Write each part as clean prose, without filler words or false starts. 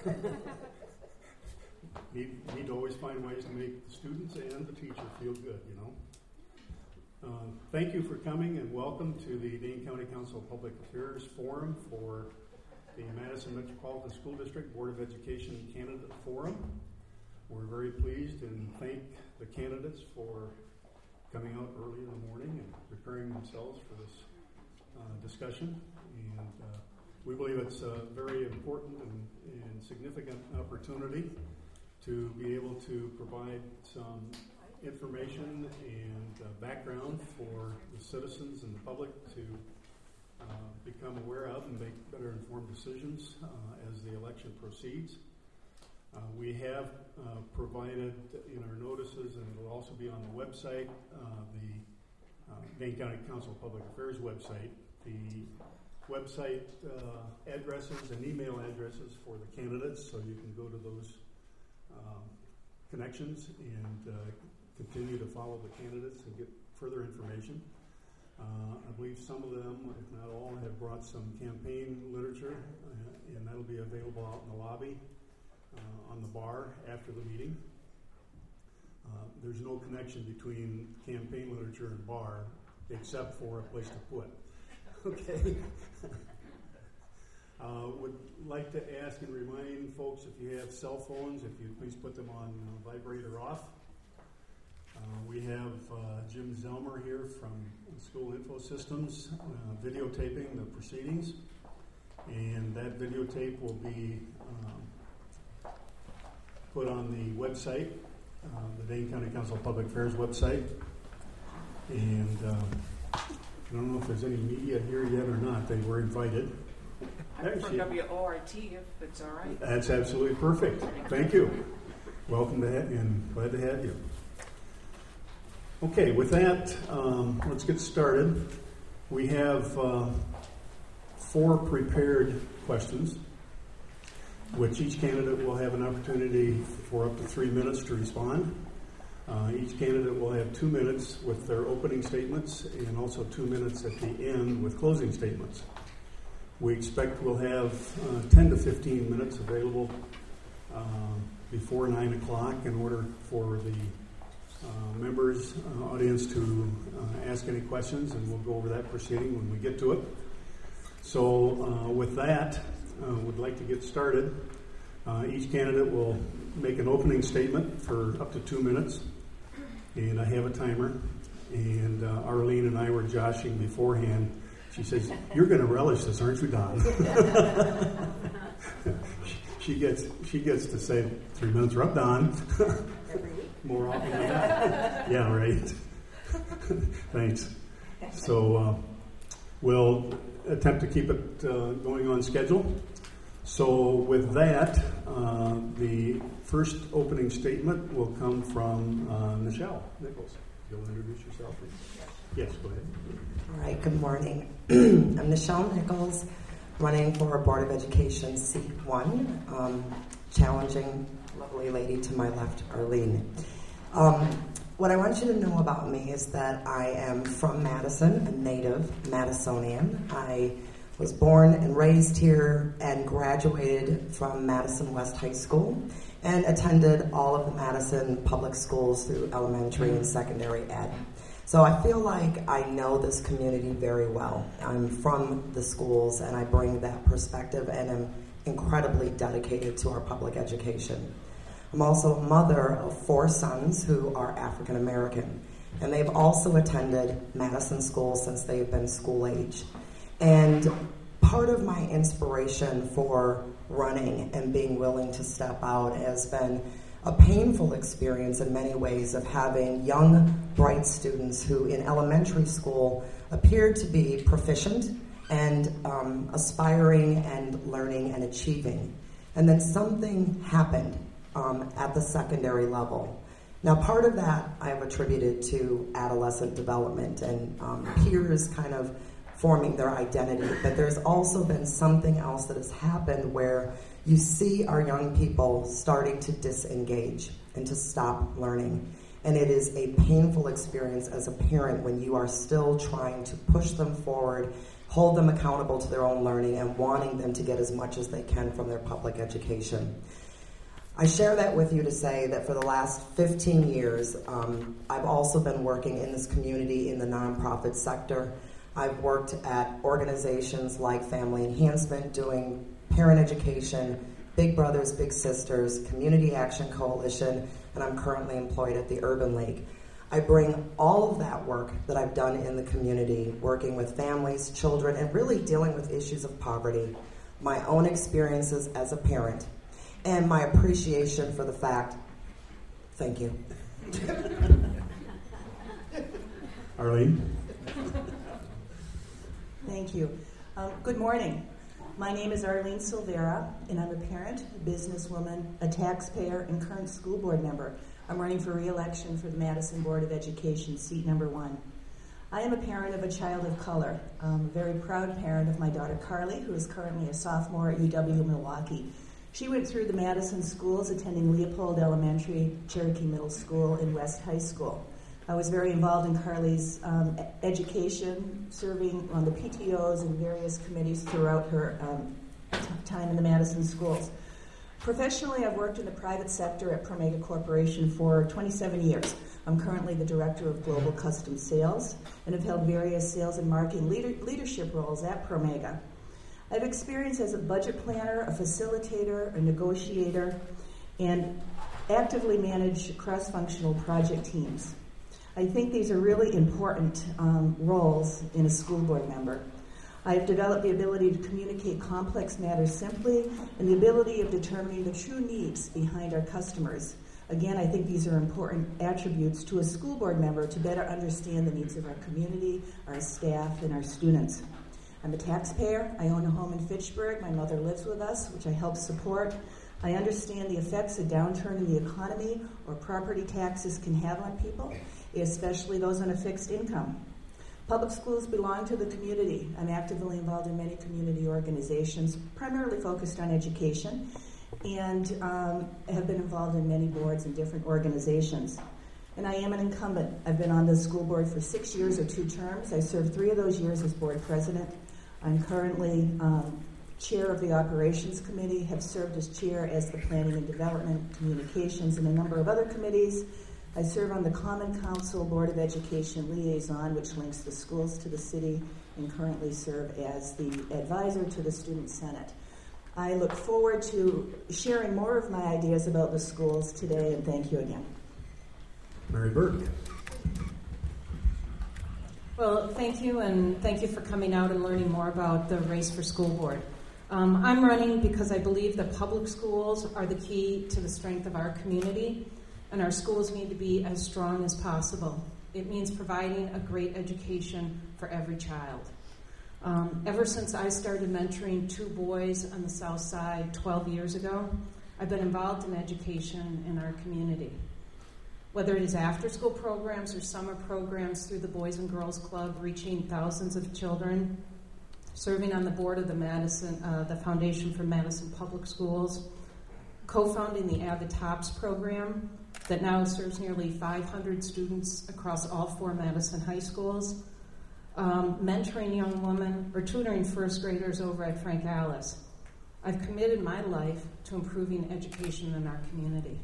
Need to always find ways to make the students and the teacher feel good, you know. Thank you for coming and welcome to the Dane County Council of Public Affairs Forum for the Madison Metropolitan School District Board of Education Candidate Forum. We're very pleased and thank the candidates for coming out early in the morning and preparing themselves for this discussion. And we believe it's a very important and significant opportunity to be able to provide some information and background for the citizens and the public to become aware of and make better informed decisions as the election proceeds. We have provided in our notices, and it will also be on the website, the Dane County Council of Public Affairs website, the website addresses and email addresses for the candidates, so you can go to those connections and continue to follow the candidates and get further information. I believe some of them, if not all, have brought some campaign literature, and that'll be available out in the lobby on the bar after the meeting. There's no connection between campaign literature and bar except for a place to put. Okay. Would like to ask and remind folks, if you have cell phones, if you please put them on vibrate or off. We have Jim Zelmer here from School Info Systems videotaping the proceedings, and that videotape will be put on the website, the Dane County Council of Public Affairs website. And I don't know if there's any media here yet or not. They were invited. I'm from WORT, if it's all right. That's absolutely perfect. Thank you. Welcome to and glad to have you. Okay, with that, let's get started. We have 4 prepared questions, which each candidate will have an opportunity for up to 3 minutes to respond. Each candidate will have 2 minutes with their opening statements and also 2 minutes at the end with closing statements. We expect we'll have 10 to 15 minutes available before 9 o'clock in order for the members, audience to ask any questions, and we'll go over that proceeding when we get to it. So with that, would like to get started. Each candidate will make an opening statement for up to 2 minutes, and I have a timer. And Arlene and I were joshing beforehand. She says, "You're going to relish this, aren't you, Don?" She gets to say 3 minutes. We're up, Don. Every week. More often than not. Yeah, right. Thanks. So we'll attempt to keep it going on schedule. So with that, the first opening statement will come from Nichelle Nichols. You'll introduce yourself. Yes, go ahead. All right, good morning. I'm Nichelle Nichols, running for Board of Education seat 1, challenging lovely lady to my left, Arlene. What I want you to know about me is that I am from Madison, a native Madisonian. I was born and raised here and graduated from Madison West High School and attended all of the Madison public schools through elementary and secondary ed. So I feel like I know this community very well. I'm from the schools and I bring that perspective and am incredibly dedicated to our public education. I'm also a mother of 4 sons who are African American, and they've also attended Madison schools since they've been school age. And part of my inspiration for running and being willing to step out has been a painful experience in many ways of having young, bright students who in elementary school appeared to be proficient and aspiring and learning and achieving. And then something happened at the secondary level. Now, part of that I've attributed to adolescent development and peers kind of forming their identity, but there's also been something else that has happened where you see our young people starting to disengage and to stop learning. And it is a painful experience as a parent when you are still trying to push them forward hold them accountable to their own learning, and wanting them to get as much as they can from their public education. I share that with you to say that for the last 15 years, I've also been working in this community in the nonprofit sector. I've worked at organizations like Family Enhancement, doing parent education, Big Brothers, Big Sisters, Community Action Coalition, and I'm currently employed at the Urban League. I bring all of that work that I've done in the community, working with families, children, and really dealing with issues of poverty, my own experiences as a parent, and my appreciation for the fact, thank you. Arlene? Thank you. Good morning. My name is Arlene Silvera, and I'm a parent, a businesswoman, a taxpayer, and current school board member. I'm running for re-election for the Madison Board of Education, seat number 1. I am a parent of a child of color. I'm a very proud parent of my daughter Carly, who is currently a sophomore at UW Milwaukee. She went through the Madison schools, attending Leopold Elementary, Cherokee Middle School, and West High School. I was very involved in Carly's education, serving on the PTOs and various committees throughout her time in the Madison schools. Professionally, I've worked in the private sector at Promega Corporation for 27 years. I'm currently the Director of Global Custom Sales and have held various sales and marketing leadership roles at Promega. I have experience as a budget planner, a facilitator, a negotiator, and actively manage cross-functional project teams. I think these are really important roles in a school board member. I have developed the ability to communicate complex matters simply and the ability of determining the true needs behind our customers. Again, I think these are important attributes to a school board member to better understand the needs of our community, our staff, and our students. I'm a taxpayer. I own a home in Fitchburg. My mother lives with us, which I help support. I understand the effects a downturn in the economy or property taxes can have on people, especially those on a fixed income. Public schools belong to the community. I'm actively involved in many community organizations, primarily focused on education, and have been involved in many boards and different organizations. And I am an incumbent. I've been on the school board for 6 years or 2 terms. I served 3 of those years as board president. I'm currently chair of the operations committee, have served as chair as the planning and development, communications, and a number of other committees. I serve on the Common Council Board of Education liaison, which links the schools to the city, and currently serve as the advisor to the Student Senate. I look forward to sharing more of my ideas about the schools today, and thank you again. Mary Burke. Well, thank you, and thank you for coming out and learning more about the race for school board. I'm running because I believe that public schools are the key to the strength of our community, and our schools need to be as strong as possible. It means providing a great education for every child. Ever since I started mentoring 2 boys on the South Side 12 years ago, I've been involved in education in our community. Whether it is after-school programs or summer programs through the Boys and Girls Club, reaching thousands of children, serving on the board of the Foundation for Madison Public Schools, co-founding the Avid Tops program that now serves nearly 500 students across all 4 Madison high schools, mentoring young women, or tutoring first graders over at Frank Alice. I've committed my life to improving education in our community.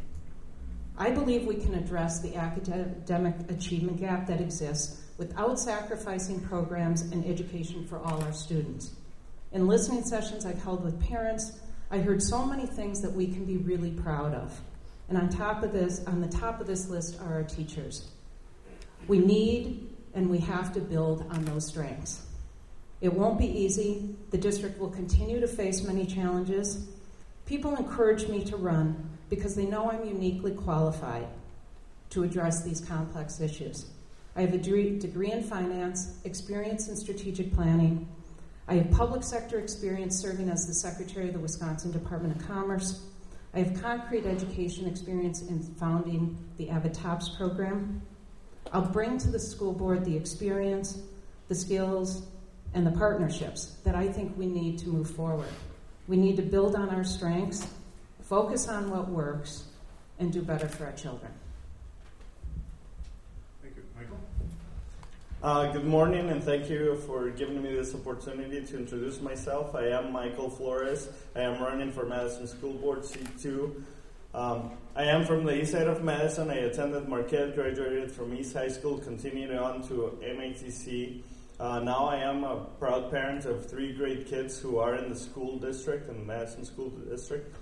I believe we can address the academic achievement gap that exists without sacrificing programs and education for all our students. In listening sessions I've held with parents, I heard so many things that we can be really proud of. And on the top of this list are our teachers. We need and we have to build on those strengths. It won't be easy. The district will continue to face many challenges. People encourage me to run because they know I'm uniquely qualified to address these complex issues. I have a degree in finance, experience in strategic planning. I have public sector experience serving as the secretary of the Wisconsin Department of Commerce. I have concrete education experience in founding the Avid Tops program. I'll bring to the school board the experience, the skills, and the partnerships that I think we need to move forward. We need to build on our strengths, focus on what works, and do better for our children. Thank you. Michael? Good morning, and thank you for giving me this opportunity to introduce myself. I am Michael Flores. I am running for Madison School Board Seat 2. I am from the east side of Madison. I attended Marquette, graduated from East High School, continued on to MATC. Now I am a proud parent of 3 great kids who are in the school district, in the Madison School District.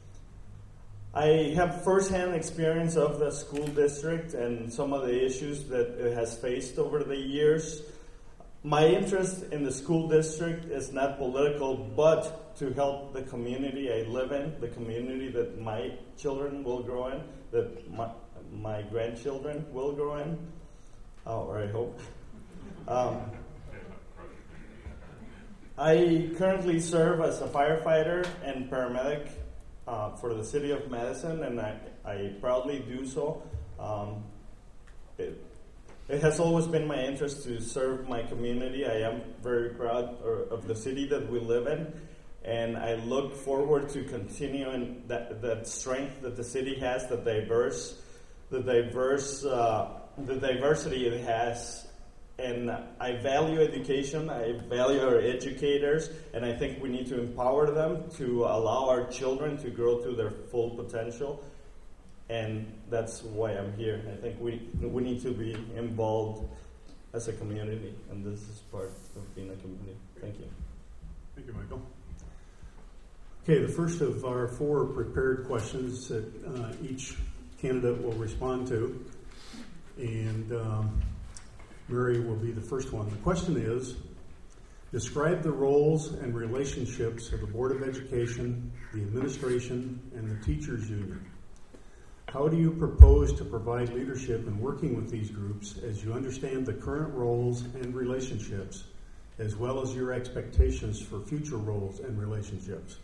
I have firsthand experience of the school district and some of the issues that it has faced over the years. My interest in the school district is not political, but to help the community I live in, the community that my children will grow in, that my grandchildren will grow in, or I hope. I currently serve as a firefighter and paramedic for the city of Madison, and I proudly do so. It has always been my interest to serve my community. I am very proud of the city that we live in, and I look forward to continuing that strength that the city has, the diversity it has. And I value education, I value our educators, and I think we need to empower them to allow our children to grow to their full potential. And that's why I'm here. I think we need to be involved as a community, and this is part of being a community. Thank you. Thank you, Michael. Okay, the first of our 4 prepared questions that each candidate will respond to. And Mary will be the first one. The question is, describe the roles and relationships of the Board of Education, the administration, and the teachers union. How do you propose to provide leadership in working with these groups as you understand the current roles and relationships, as well as your expectations for future roles and relationships?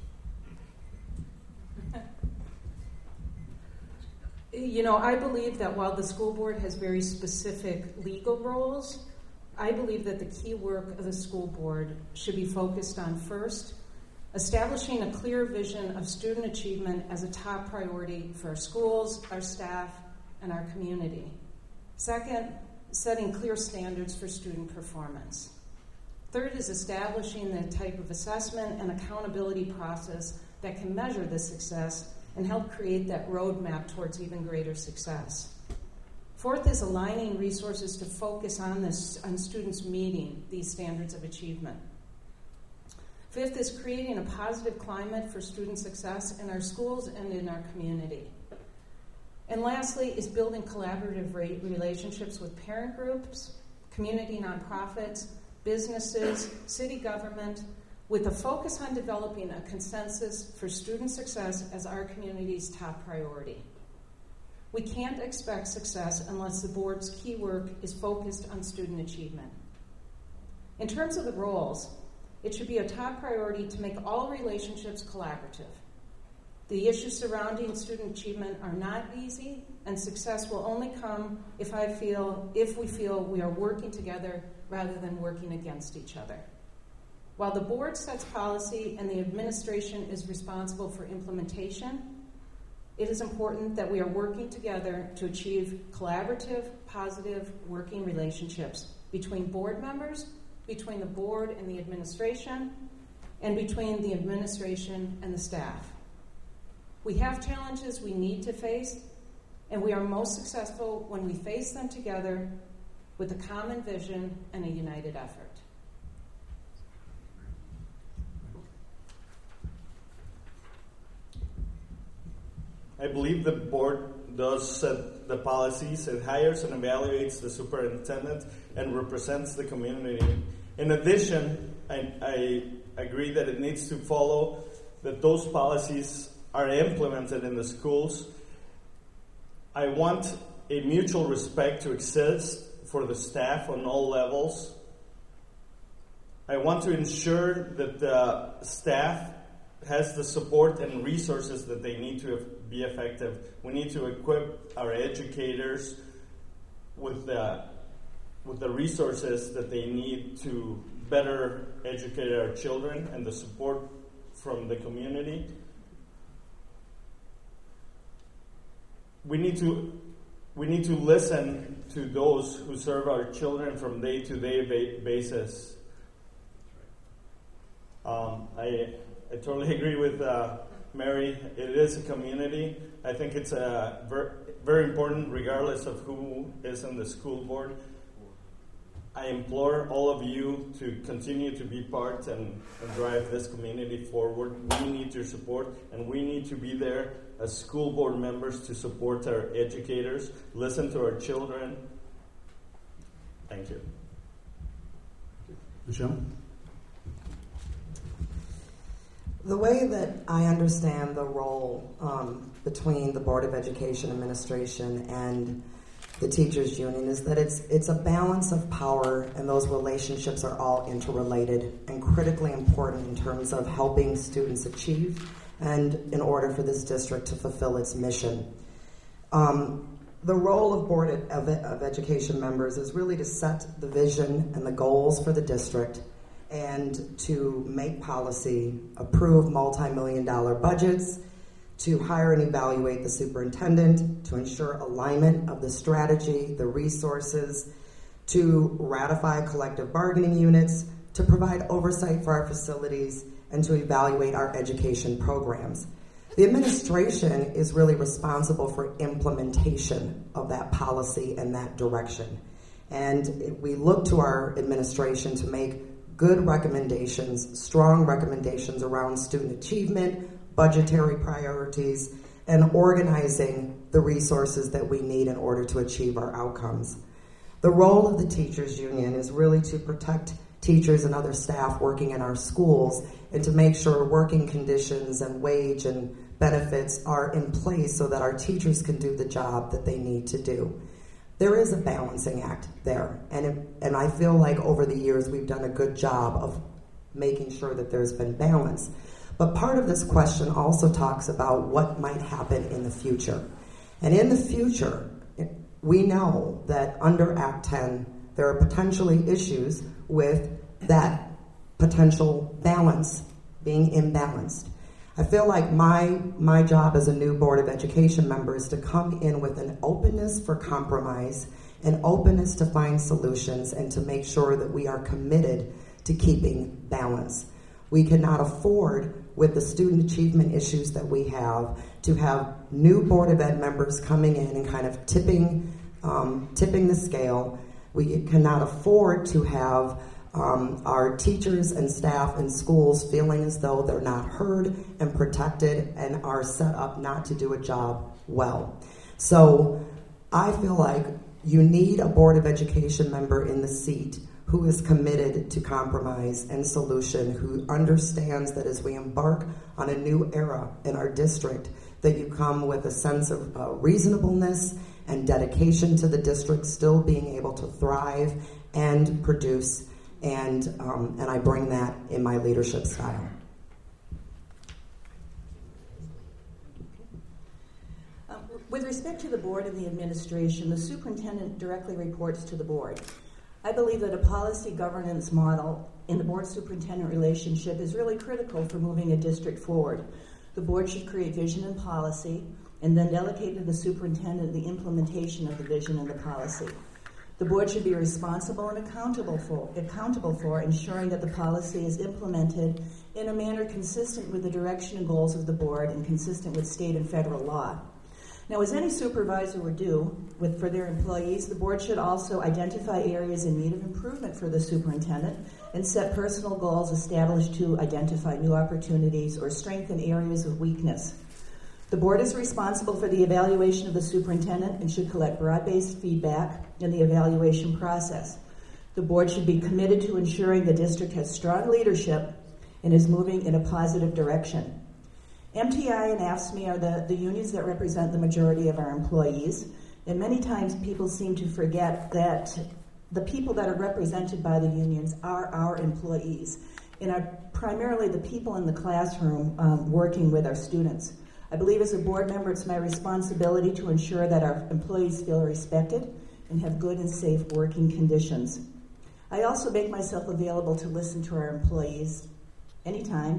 You know, I believe that while the school board has very specific legal roles, I believe that the key work of the school board should be focused on, first, establishing a clear vision of student achievement as a top priority for our schools, our staff, and our community. Second, setting clear standards for student performance. Third is establishing the type of assessment and accountability process that can measure this success and help create that roadmap towards even greater success. Fourth is aligning resources to focus on students meeting these standards of achievement. Fifth is creating a positive climate for student success in our schools and in our community. And lastly is building collaborative relationships with parent groups, community nonprofits, businesses, city government, with a focus on developing a consensus for student success as our community's top priority. We can't expect success unless the board's key work is focused on student achievement. In terms of the roles, it should be a top priority to make all relationships collaborative. The issues surrounding student achievement are not easy, and success will only come if we feel we are working together rather than working against each other. While the board sets policy and the administration is responsible for implementation, it is important that we are working together to achieve collaborative, positive working relationships between board members, between the board and the administration, and between the administration and the staff. We have challenges we need to face, and we are most successful when we face them together with a common vision and a united effort. I believe the board does set the policies. It hires and evaluates the superintendent and represents the community. In addition, I agree that it needs to follow that those policies are implemented in the schools. I want a mutual respect to exist for the staff on all levels. I want to ensure that the staff has the support and resources that they need to be effective. We need to equip our educators with the resources that they need to better educate our children and the support from the community. We we need to listen to those who serve our children from day-to-day basis. I totally agree with Mary. It is a community. I think it's very important regardless of who is in the school board. I implore all of you to continue to be part and drive this community forward. We need your support, and we need to be there as school board members to support our educators, listen to our children. Thank you. Michelle? The way that I understand the role between the Board of Education Administration and the teachers union is that it's a balance of power, and those relationships are all interrelated and critically important in terms of helping students achieve and in order for this district to fulfill its mission. The role of Board of Education members is really to set the vision and the goals for the district and to make policy, approve multi-million-dollar budgets, to hire and evaluate the superintendent, to ensure alignment of the strategy, the resources, to ratify collective bargaining units, to provide oversight for our facilities, and to evaluate our education programs. The administration is really responsible for implementation of that policy and that direction. And we look to our administration to make good recommendations, strong recommendations around student achievement, budgetary priorities, and organizing the resources that we need in order to achieve our outcomes. The role of the teachers union is really to protect teachers and other staff working in our schools and to make sure working conditions and wage and benefits are in place so that our teachers can do the job that they need to do. There is a balancing act there, and I feel like over the years we've done a good job of making sure that there's been balance. But part of this question also talks about what might happen in the future. And in the future, we know that under Act 10, there are potentially issues with that potential balance being imbalanced. I feel like my job as a new Board of Education member is to come in with an openness for compromise, an openness to find solutions, and to make sure that we are committed to keeping balance. We cannot afford, with the student achievement issues that we have, to have new Board of Ed members coming in and kind of tipping the scale. We cannot afford to have our teachers and staff in schools feeling as though they're not heard and protected and are set up not to do a job well. So I feel like you need a Board of Education member in the seat who is committed to compromise and solution, who understands that as we embark on a new era in our district, that you come with a sense of reasonableness and dedication to the district still being able to thrive and produce, and I bring that in my leadership style. With respect to the board and the administration, the superintendent directly reports to the board. I believe that a policy governance model in the board-superintendent relationship is really critical for moving a district forward. The board should create vision and policy and then delegate to the superintendent the implementation of the vision and the policy. The board should be responsible and accountable for ensuring that the policy is implemented in a manner consistent with the direction and goals of the board and consistent with state and federal law. Now, as any supervisor would do for their employees, the board should also identify areas in need of improvement for the superintendent and set personal goals established to identify new opportunities or strengthen areas of weakness. The board is responsible for the evaluation of the superintendent and should collect broad-based feedback in the evaluation process. The board should be committed to ensuring the district has strong leadership and is moving in a positive direction. MTI and AFSCME are the unions that represent the majority of our employees, and many times people seem to forget that the people that are represented by the unions are our employees and are primarily the people in the classroom working with our students. I believe as a board member it's my responsibility to ensure that our employees feel respected and have good and safe working conditions. I also make myself available to listen to our employees anytime.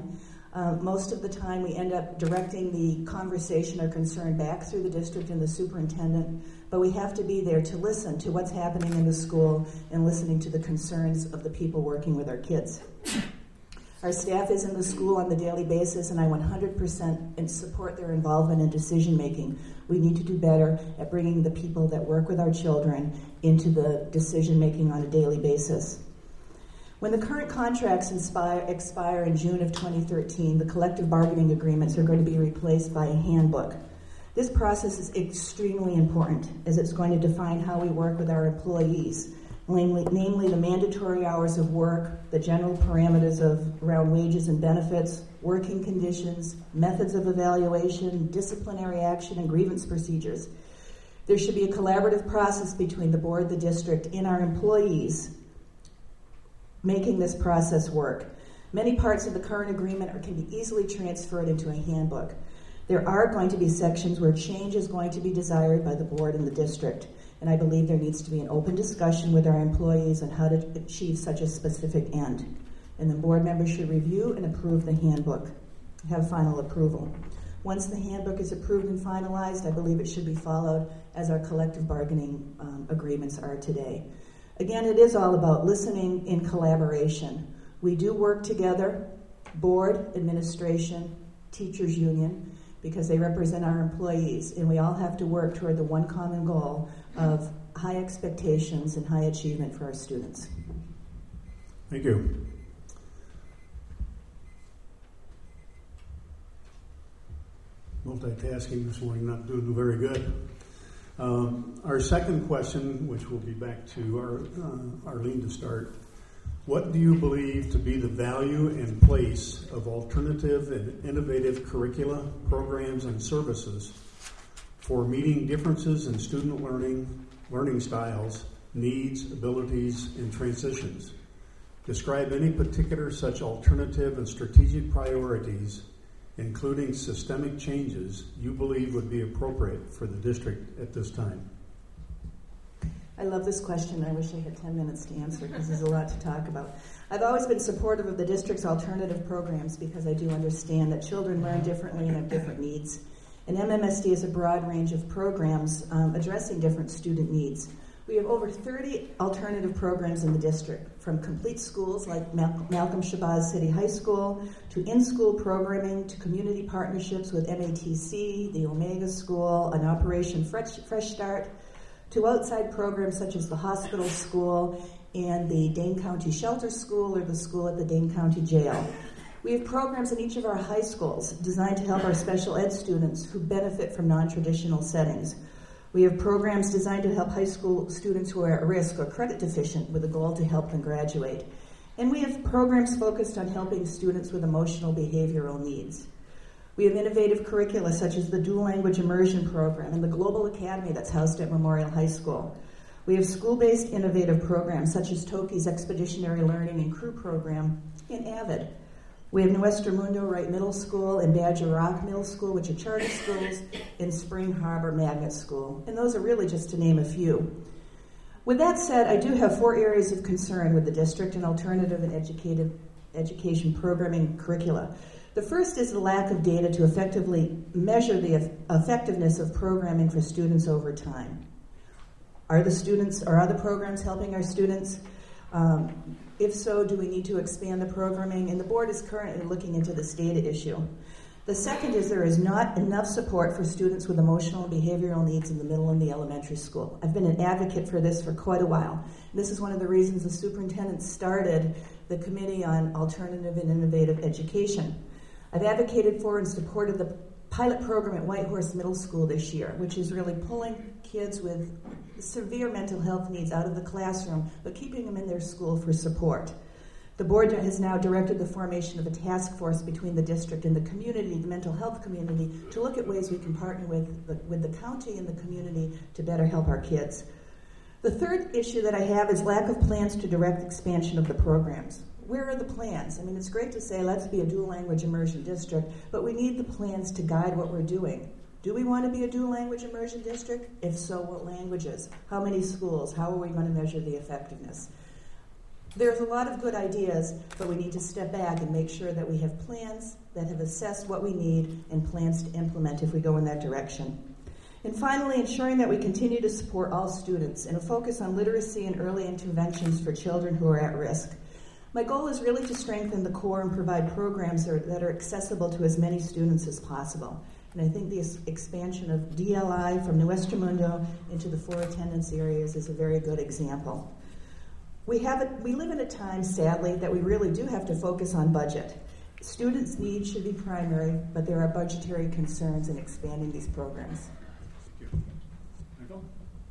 Most of the time we end up directing the conversation or concern back through the district and the superintendent, but we have to be there to listen to what's happening in the school and listening to the concerns of the people working with our kids. Our staff is in the school on the daily basis, and I 100% support their involvement in decision making. We need to do better at bringing the people that work with our children into the decision making on a daily basis. When the current contracts expire in June of 2013, the collective bargaining agreements are going to be replaced by a handbook. This process is extremely important, as it's going to define how we work with our employees, namely the mandatory hours of work, the general parameters around wages and benefits, working conditions, methods of evaluation, disciplinary action, and grievance procedures. There should be a collaborative process between the board, the district, and our employees making this process work. Many parts of the current agreement can be easily transferred into a handbook. There are going to be sections where change is going to be desired by the board and the district, and I believe there needs to be an open discussion with our employees on how to achieve such a specific end. And the board members should review and approve the handbook, have final approval. Once the handbook is approved and finalized, I believe it should be followed as our collective bargaining agreements are today. Again, it is all about listening in collaboration. We do work together, board, administration, teachers union, because they represent our employees, and we all have to work toward the one common goal of high expectations and high achievement for our students. Thank you. Multitasking this morning, not doing very good. Our second question, which will be back to Arlene to start. What do you believe to be the value and place of alternative and innovative curricula, programs, and services for meeting differences in student learning styles, needs, abilities, and transitions? Describe any particular such alternative and strategic priorities, including systemic changes, you believe would be appropriate for the district at this time. I love this question. I wish I had 10 minutes to answer because there's a lot to talk about. I've always been supportive of the district's alternative programs because I do understand that children learn differently and have different needs. And MMSD is a broad range of programs addressing different student needs. We have over 30 alternative programs in the district, from complete schools like Malcolm Shabazz City High School, to in-school programming, to community partnerships with MATC, the Omega School, and Operation Fresh Start, to outside programs such as the hospital school and the Dane County Shelter School or the school at the Dane County Jail. We have programs in each of our high schools designed to help our special ed students who benefit from non-traditional settings. We have programs designed to help high school students who are at risk or credit deficient with a goal to help them graduate. And we have programs focused on helping students with emotional behavioral needs. We have innovative curricula such as the Dual Language Immersion Program and the Global Academy that's housed at Memorial High School. We have school-based innovative programs such as Toki's Expeditionary Learning and Crew Program in AVID. We have Nuestro Mundo Wright Middle School and Badger Rock Middle School, which are charter schools, and Spring Harbor Magnet School. And those are really just to name a few. With that said, I do have 4 areas of concern with the district and alternative and education programming curricula. The first is the lack of data to effectively measure the effectiveness of programming for students over time. Are the programs helping our students? If so, do we need to expand the programming? And the board is currently looking into this data issue. The second is there is not enough support for students with emotional and behavioral needs in the middle and the elementary school. I've been an advocate for this for quite a while. This is one of the reasons the superintendent started the Committee on Alternative and Innovative Education. I've advocated for and supported the pilot program at Whitehorse Middle School this year, which is really pulling kids with severe mental health needs out of the classroom, but keeping them in their school for support. The board has now directed the formation of a task force between the district and the community, the mental health community, to look at ways we can partner with the county and the community to better help our kids. The third issue that I have is lack of plans to direct expansion of the programs. Where are the plans? I mean, it's great to say let's be a dual language immersion district, but we need the plans to guide what we're doing. Do we want to be a dual language immersion district? If so, what languages? How many schools? How are we going to measure the effectiveness? There's a lot of good ideas, but we need to step back and make sure that we have plans that have assessed what we need and plans to implement if we go in that direction. And finally, ensuring that we continue to support all students and a focus on literacy and early interventions for children who are at risk. My goal is really to strengthen the core and provide programs that are accessible to as many students as possible. And I think the expansion of DLI from New Estremundo into the 4 attendance areas is a very good example. We live in a time, sadly, that we really do have to focus on budget. Students' needs should be primary, but there are budgetary concerns in expanding these programs. Thank you. Michael?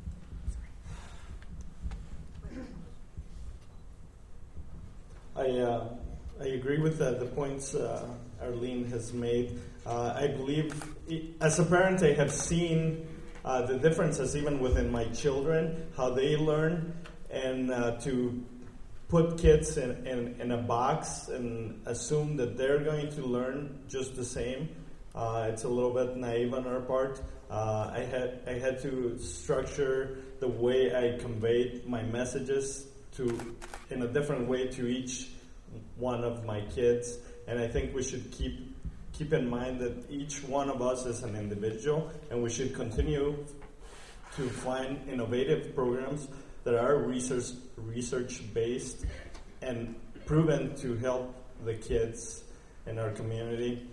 I agree with the points Arlene has made. I believe, as a parent, I have seen the differences even within my children, how they learn, and to put kids in a box and assume that they're going to learn just the same. It's a little bit naive on our part. I had to structure the way I conveyed my messages in a different way to each one of my kids, and I think we should keep in mind that each one of us is an individual, and we should continue to find innovative programs that are research-based and proven to help the kids in our community.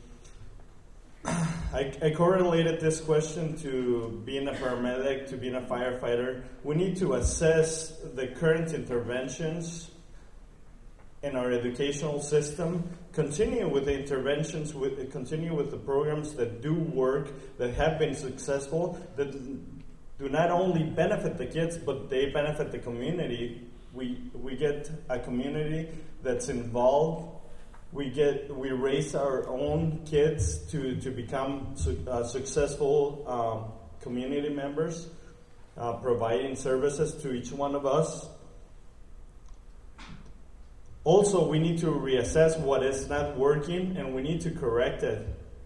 I correlated this question to being a paramedic, to being a firefighter. We need to assess the current interventions in our educational system, continue with the interventions, continue with the programs that do work, that have been successful, that do not only benefit the kids, but they benefit the community. We get a community that's involved. We raise our own kids to become successful community members, providing services to each one of us. Also, we need to reassess what is not working, and we need to correct it.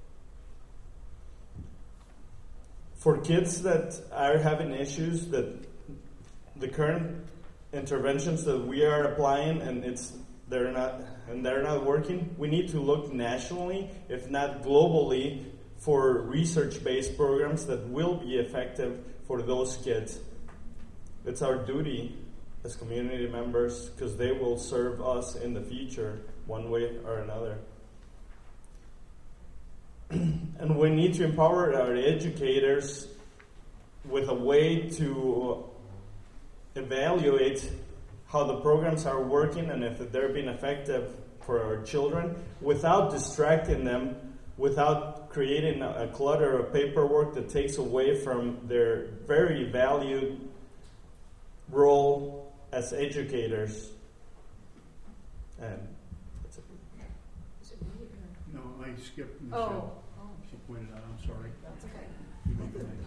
For kids that are having issues, that the current interventions that we are applying and they're not working, we need to look nationally, if not globally, for research-based programs that will be effective for those kids. It's our duty as community members, because they will serve us in the future one way or another. And we need to empower our educators with a way to evaluate how the programs are working and if they're being effective for our children without distracting them, without creating a clutter of paperwork that takes away from their very valued role as educators. And that's it. Is it me or? No, I skipped Michelle. Oh. She pointed out, I'm sorry. That's okay. You may go next.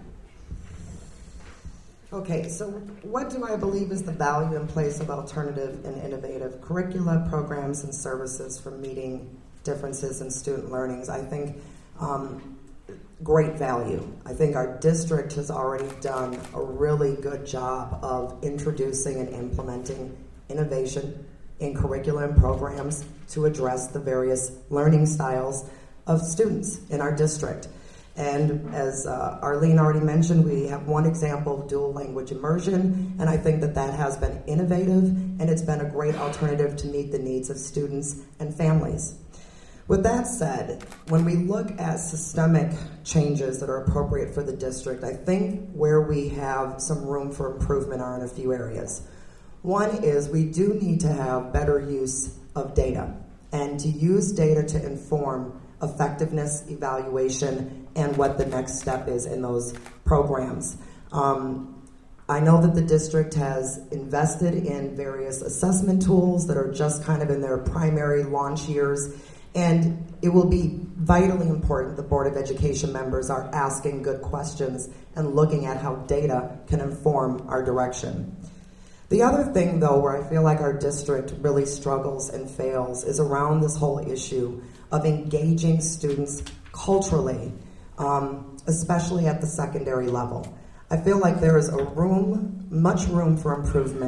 Okay, so what do I believe is the value in place of alternative and innovative curricula, programs, and services for meeting differences in student learnings? I think great value. I think our district has already done a really good job of introducing and implementing innovation in curricula and programs to address the various learning styles of students in our district. And as Arlene already mentioned, we have one example of dual language immersion, and I think that has been innovative, and it's been a great alternative to meet the needs of students and families. With that said, when we look at systemic changes that are appropriate for the district, I think where we have some room for improvement are in a few areas. One is we do need to have better use of data, and to use data to inform effectiveness, evaluation, and what the next step is in those programs. I know that the district has invested in various assessment tools that are just kind of in their primary launch years, and it will be vitally important the Board of Education members are asking good questions and looking at how data can inform our direction. The other thing, though, where I feel like our district really struggles and fails is around this whole issue of engaging students culturally, especially at the secondary level. I feel like there is much room for improvement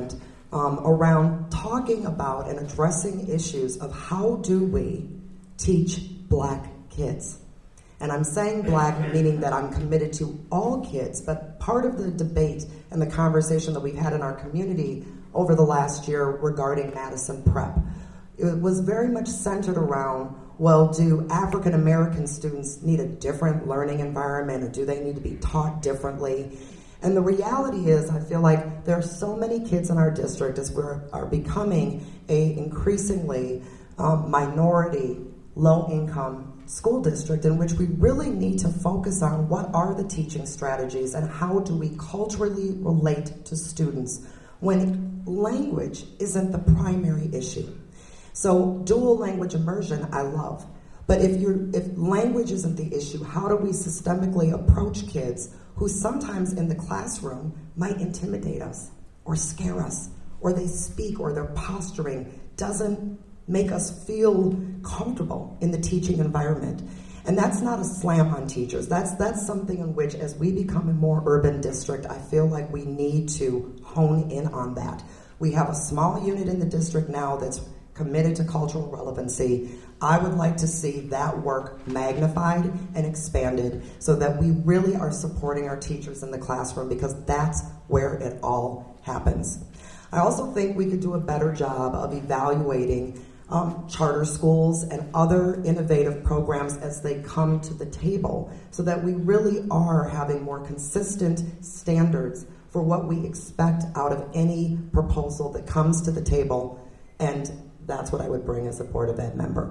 around talking about and addressing issues of how do we teach black kids. And I'm saying black meaning that I'm committed to all kids, but part of the debate and the conversation that we've had in our community over the last year regarding Madison Prep, it was very much centered around, well, do African American students need a different learning environment, or do they need to be taught differently? And the reality is, I feel like there are so many kids in our district as we are becoming a increasingly minority, low-income school district in which we really need to focus on what are the teaching strategies and how do we culturally relate to students when language isn't the primary issue. So dual language immersion, I love. But if language isn't the issue, how do we systemically approach kids who sometimes in the classroom might intimidate us or scare us, or they speak or their posturing doesn't make us feel comfortable in the teaching environment? And that's not a slam on teachers. That's something in which, as we become a more urban district, I feel like we need to hone in on that. We have a small unit in the district now that's committed to cultural relevancy. I would like to see that work magnified and expanded so that we really are supporting our teachers in the classroom, because that's where it all happens. I also think we could do a better job of evaluating charter schools and other innovative programs as they come to the table, so that we really are having more consistent standards for what we expect out of any proposal that comes to the table. And that's what I would bring as a Board of Ed member.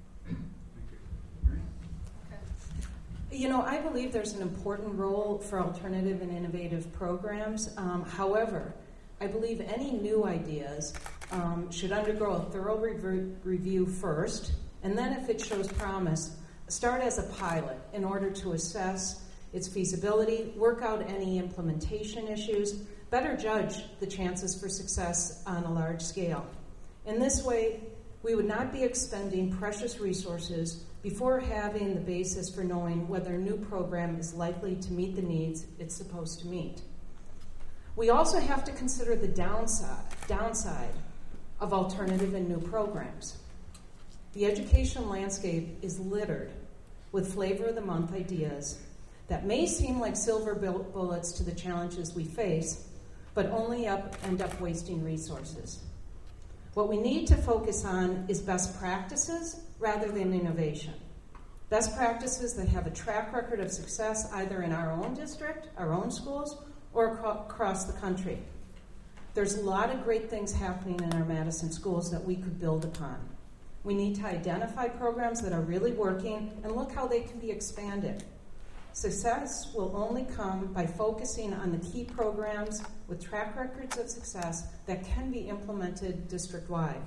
You know, I believe there's an important role for alternative and innovative programs. However, I believe any new ideas should undergo a thorough review first, and then if it shows promise, start as a pilot in order to assess its feasibility, work out any implementation issues, better judge the chances for success on a large scale. In this way, we would not be expending precious resources before having the basis for knowing whether a new program is likely to meet the needs it's supposed to meet. We also have to consider the downside of alternative and new programs. The education landscape is littered with flavor-of-the-month ideas that may seem like silver bullets to the challenges we face, but only end up wasting resources. What we need to focus on is best practices rather than innovation. Best practices that have a track record of success either in our own district, our own schools, or across the country. There's a lot of great things happening in our Madison schools that we could build upon. We need to identify programs that are really working and look how they can be expanded. Success will only come by focusing on the key programs with track records of success that can be implemented district-wide.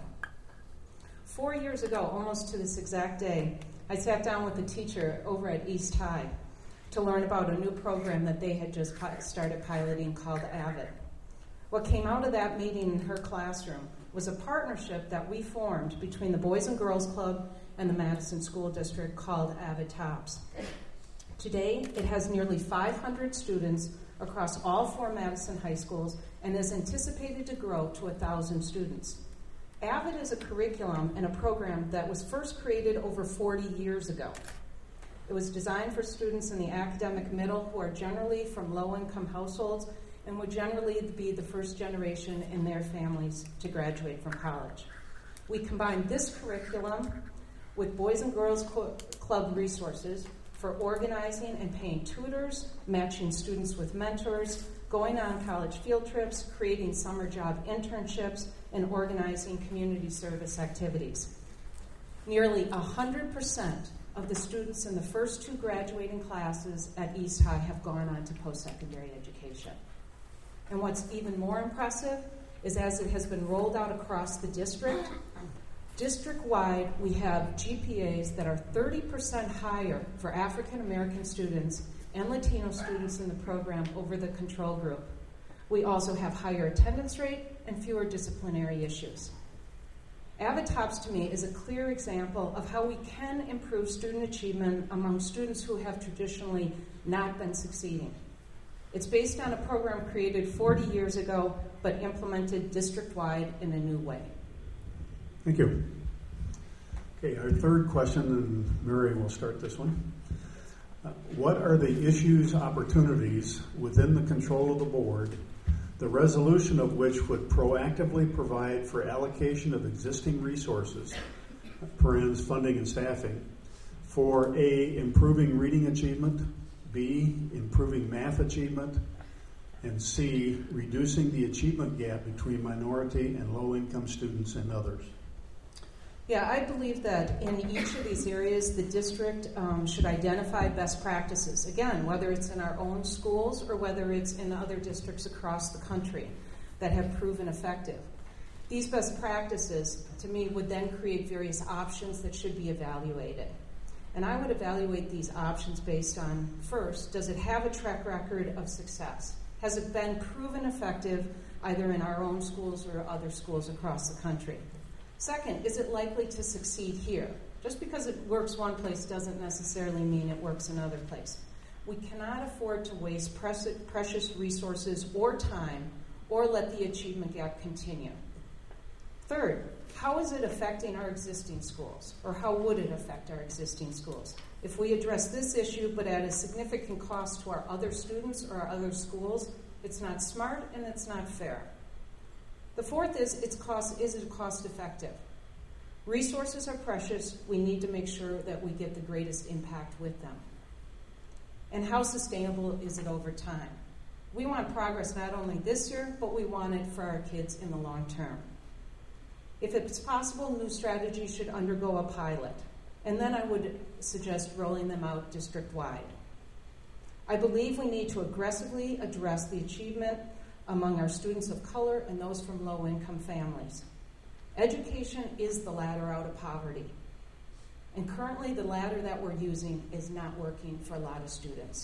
4 years ago, almost to this exact day, I sat down with a teacher over at East High to learn about a new program that they had just started piloting called AVID. What came out of that meeting in her classroom was a partnership that we formed between the Boys and Girls Club and the Madison School District called AVID Tops. Today, it has nearly 500 students across all 4 Madison high schools and is anticipated to grow to 1,000 students. AVID is a curriculum and a program that was first created over 40 years ago. It was designed for students in the academic middle who are generally from low-income households and would generally be the first generation in their families to graduate from college. We combined this curriculum with Boys and Girls Club resources for organizing and paying tutors, matching students with mentors, going on college field trips, creating summer job internships, and organizing community service activities. Nearly 100% of the students in the first 2 graduating classes at East High have gone on to post-secondary education. And what's even more impressive is as it has been rolled out across the district, district-wide, we have GPAs that are 30% higher for African American students and Latino students in the program over the control group. We also have higher attendance rate and fewer disciplinary issues. AVID Tops, to me, is a clear example of how we can improve student achievement among students who have traditionally not been succeeding. It's based on a program created 40 years ago, but implemented district-wide in a new way. Thank you. Okay, our third question, and Mary will start this one. What are the issues, opportunities within the control of the board, the resolution of which would proactively provide for allocation of existing resources, parens, funding, and staffing, for A, improving reading achievement, B, improving math achievement, and C, reducing the achievement gap between minority and low-income students and others? Yeah, I believe that in each of these areas, the district should identify best practices. Again, whether it's in our own schools or whether it's in other districts across the country that have proven effective. These best practices, to me, would then create various options that should be evaluated. And I would evaluate these options based on, first, does it have a track record of success? Has it been proven effective either in our own schools or other schools across the country? Second, is it likely to succeed here? Just because it works one place doesn't necessarily mean it works another place. We cannot afford to waste precious resources or time or let the achievement gap continue. Third, how is it affecting our existing schools, or how would it affect our existing schools? If we address this issue but at a significant cost to our other students or our other schools, it's not smart and it's not fair. The fourth is it cost effective? Resources are precious. We need to make sure that we get the greatest impact with them. And how sustainable is it over time? We want progress not only this year, but we want it for our kids in the long term. If it's possible, new strategies should undergo a pilot, and then I would suggest rolling them out district-wide. I believe we need to aggressively address the achievement among our students of color and those from low-income families. Education is the ladder out of poverty, and currently the ladder that we're using is not working for a lot of students.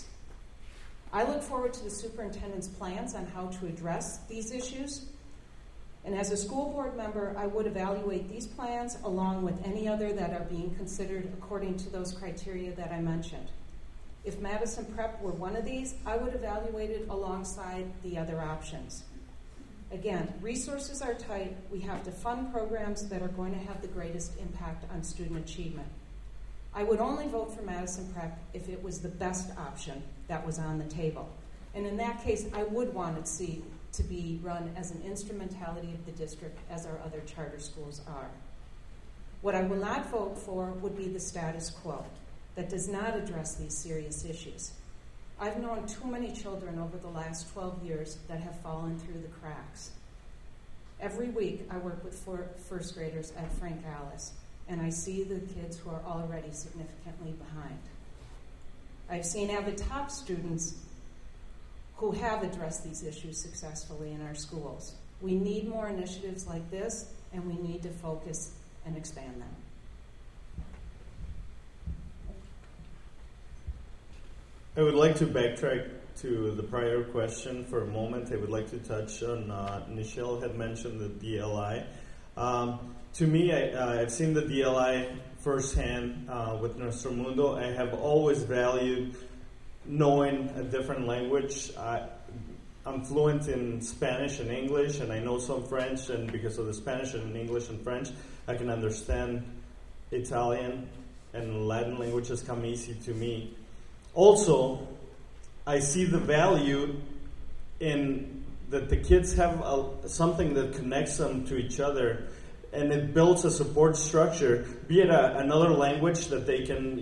I look forward to the superintendent's plans on how to address these issues. And as a school board member, I would evaluate these plans along with any other that are being considered according to those criteria that I mentioned. If Madison Prep were one of these, I would evaluate it alongside the other options. Again, resources are tight. We have to fund programs that are going to have the greatest impact on student achievement. I would only vote for Madison Prep if it was the best option that was on the table. And in that case, I would want it to be run as an instrumentality of the district as our other charter schools are. What I will not vote for would be the status quo that does not address these serious issues. I've known too many children over the last 12 years that have fallen through the cracks. Every week I work with first graders at Frank Alice, and I see the kids who are already significantly behind. I've seen avid top students who have addressed these issues successfully in our schools. We need more initiatives like this, and we need to focus and expand them. I would like to backtrack to the prior question for a moment. I would like to touch on, Nichelle had mentioned the DLI. To me, I've seen the DLI firsthand with Nuestro Mundo. I have always valued knowing a different language. I'm fluent in Spanish and English, and I know some French, and because of the Spanish and English and French, I can understand Italian, and Latin languages come easy to me. Also, I see the value in that the kids have something that connects them to each other, and it builds a support structure, be it another language that they can,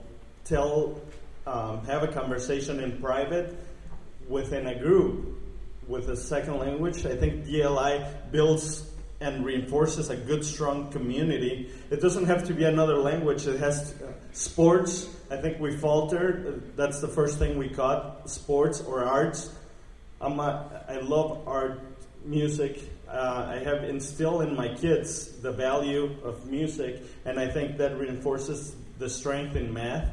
have a conversation in private within a group with a second language. I think DLI builds and reinforces a good, strong community. It doesn't have to be another language. It has sports. I think we faltered. That's the first thing we caught, sports or arts. I love art, music. I have instilled in my kids the value of music, and I think that reinforces the strength in math.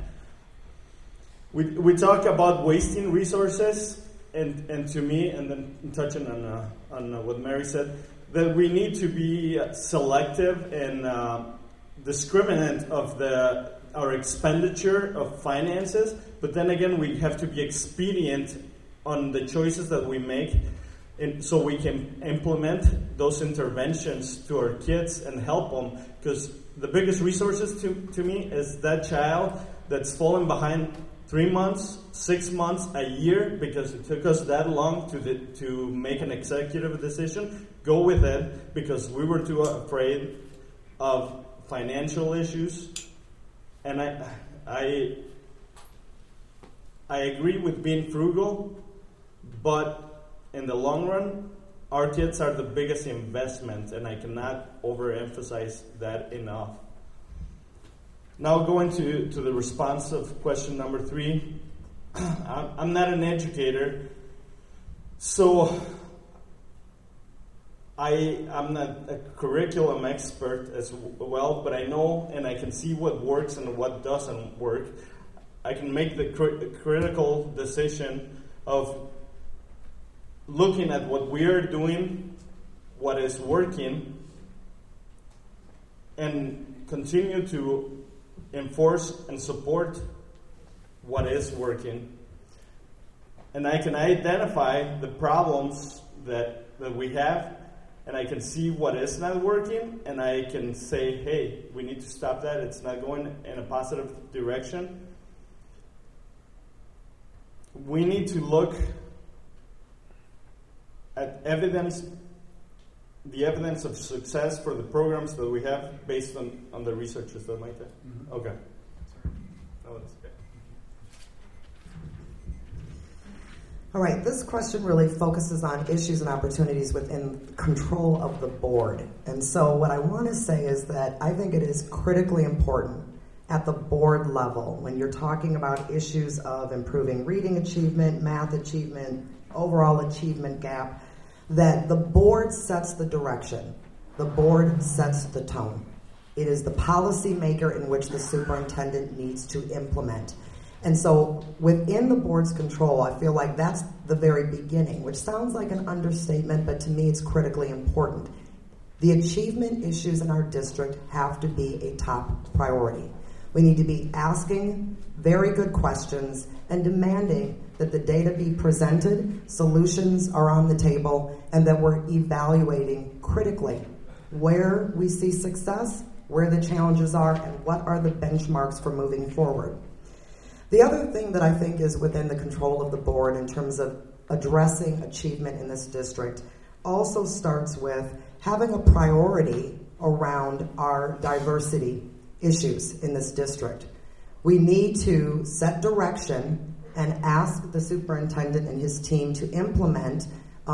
We talk about wasting resources, and to me, and then touching on what Mary said, that we need to be selective and discriminant of our expenditure of finances, but then again, we have to be expedient on the choices that we make, so we can implement those interventions to our kids and help them. Because the biggest resources to me is that child that's fallen behind 3 months, 6 months, a year, because it took us that long to make an executive decision. Go with it, because we were too afraid of financial issues. And I agree with being frugal, but in the long run, our kids are the biggest investment, and I cannot overemphasize that enough. Now going to the response of question number 3. I'm not an educator, so I'm not a curriculum expert as well, but I know and I can see what works and what doesn't work. I can make the critical decision of looking at what we are doing, what is working, and continue to enforce and support what is working. And I can identify the problems that we have, and I can see what is not working, and I can say, hey, we need to stop that. It's not going in a positive direction. We need to look at the evidence of success for the programs that we have based on the research. Is that like that? Mm-hmm. Okay. Oh, that's okay. All right, this question really focuses on issues and opportunities within control of the board. And so what I want to say is that I think it is critically important at the board level when you're talking about issues of improving reading achievement, math achievement, overall achievement gap, that the board sets the direction. The board sets the tone. It is the policy maker in which the superintendent needs to implement. And so within the board's control, I feel like that's the very beginning, which sounds like an understatement, but to me it's critically important. The achievement issues in our district have to be a top priority. We need to be asking very good questions and demanding that the data be presented, solutions are on the table, and that we're evaluating critically where we see success, where the challenges are, and what are the benchmarks for moving forward. The other thing that I think is within the control of the board in terms of addressing achievement in this district also starts with having a priority around our diversity issues in this district. We need to set direction and ask the superintendent and his team to implement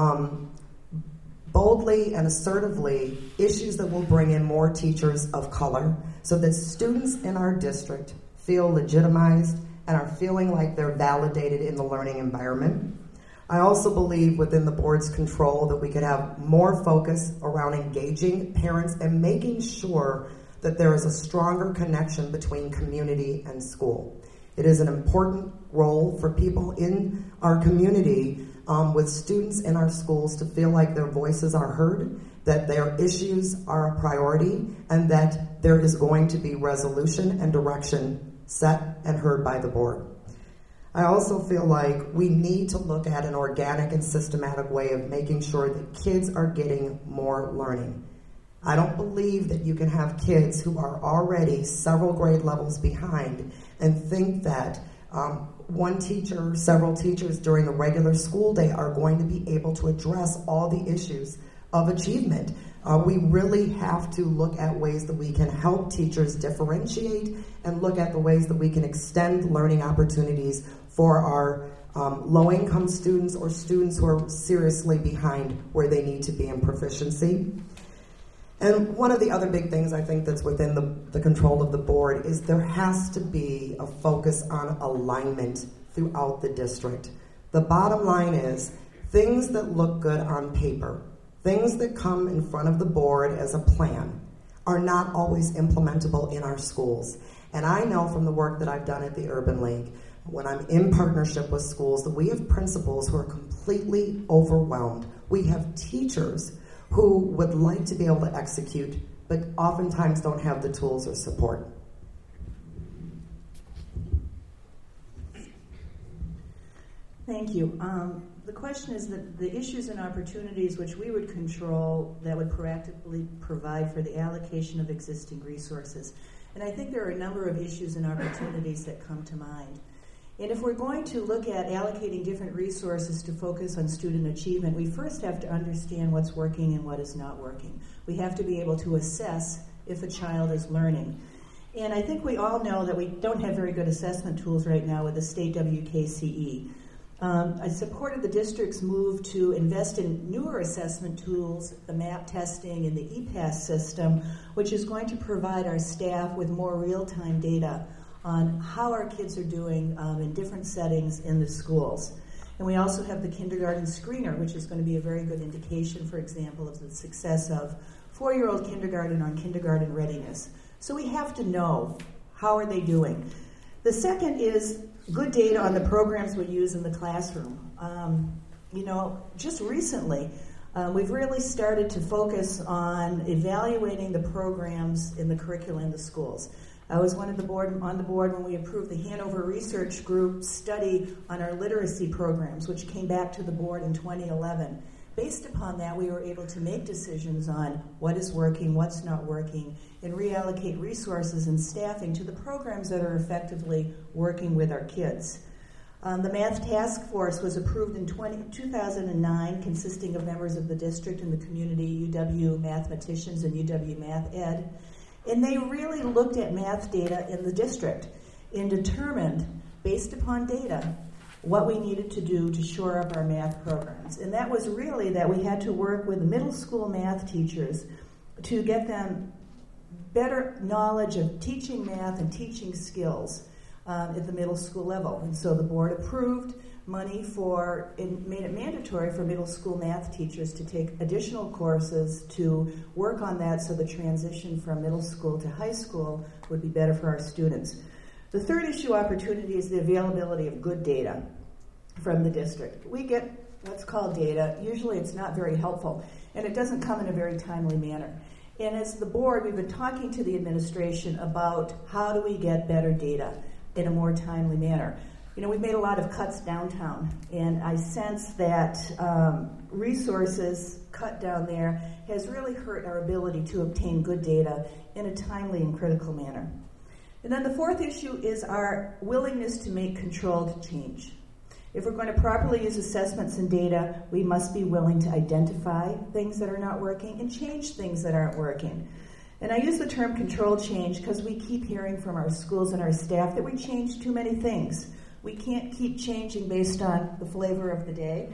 boldly and assertively issues that will bring in more teachers of color so that students in our district feel legitimized and are feeling like they're validated in the learning environment. I also believe within the board's control that we could have more focus around engaging parents and making sure that there is a stronger connection between community and school. It is an important role for people in our community with students in our schools to feel like their voices are heard, that their issues are a priority, and that there is going to be resolution and direction set and heard by the board. I also feel like we need to look at an organic and systematic way of making sure that kids are getting more learning. I don't believe that you can have kids who are already several grade levels behind and think that one teacher, several teachers during the regular school day are going to be able to address all the issues of achievement. We really have to look at ways that we can help teachers differentiate and look at the ways that we can extend learning opportunities for our low-income students or students who are seriously behind where they need to be in proficiency. And one of the other big things I think that's within the control of the board is there has to be a focus on alignment throughout the district. The bottom line is things that look good on paper, things that come in front of the board as a plan are not always implementable in our schools. And I know from the work that I've done at the Urban League, when I'm in partnership with schools, that we have principals who are completely overwhelmed. We have teachers who would like to be able to execute, but oftentimes don't have the tools or support. Thank you. The question is that the issues and opportunities which we would control that would proactively provide for the allocation of existing resources. And I think there are a number of issues and opportunities that come to mind. And if we're going to look at allocating different resources to focus on student achievement, we first have to understand what's working and what is not working. We have to be able to assess if a child is learning. And I think we all know that we don't have very good assessment tools right now with the state WKCE. I supported the district's move to invest in newer assessment tools, the MAP testing and the EPASS system, which is going to provide our staff with more real-time data on how our kids are doing in different settings in the schools. And we also have the kindergarten screener, which is going to be a very good indication, for example, of the success of 4-year-old kindergarten on kindergarten readiness. So we have to know, how are they doing? The second is good data on the programs we use in the classroom. Just recently, we've really started to focus on evaluating the programs in the curriculum in the schools. I was on the board when we approved the Hanover Research Group study on our literacy programs, which came back to the board in 2011. Based upon that, we were able to make decisions on what is working, what's not working, and reallocate resources and staffing to the programs that are effectively working with our kids. The Math Task Force was approved in 2009, consisting of members of the district and the community, UW mathematicians and UW Math Ed. And they really looked at math data in the district and determined, based upon data, what we needed to do to shore up our math programs. And that was really that we had to work with middle school math teachers to get them better knowledge of teaching math and teaching skills at the middle school level. And so the board approved money and made it mandatory for middle school math teachers to take additional courses to work on that, so the transition from middle school to high school would be better for our students. The third issue opportunity is the availability of good data from the district. We get what's called data. Usually it's not very helpful, and it doesn't come in a very timely manner. And as the board, we've been talking to the administration about how do we get better data in a more timely manner. We've made a lot of cuts downtown, and I sense that resources cut down there has really hurt our ability to obtain good data in a timely and critical manner. And then the fourth issue is our willingness to make controlled change. If we're going to properly use assessments and data, we must be willing to identify things that are not working and change things that aren't working. And I use the term controlled change because we keep hearing from our schools and our staff that we change too many things. We can't keep changing based on the flavor of the day.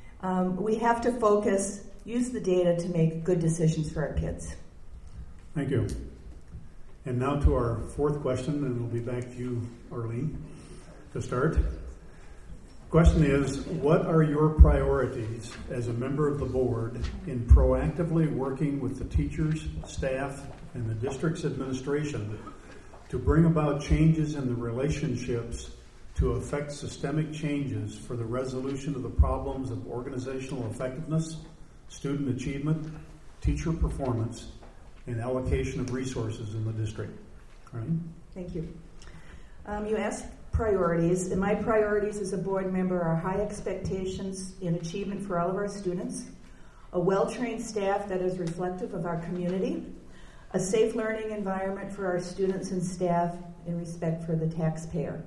We have to focus, use the data to make good decisions for our kids. Thank you. And now to our fourth question, and we'll be back to you, Arlene, to start. Question is, what are your priorities as a member of the board in proactively working with the teachers, staff, and the district's administration to bring about changes in the relationships to affect systemic changes for the resolution of the problems of organizational effectiveness, student achievement, teacher performance, and allocation of resources in the district? Right? Thank you. You asked priorities, and my priorities as a board member are high expectations in achievement for all of our students, a well-trained staff that is reflective of our community, a safe learning environment for our students and staff, and respect for the taxpayer.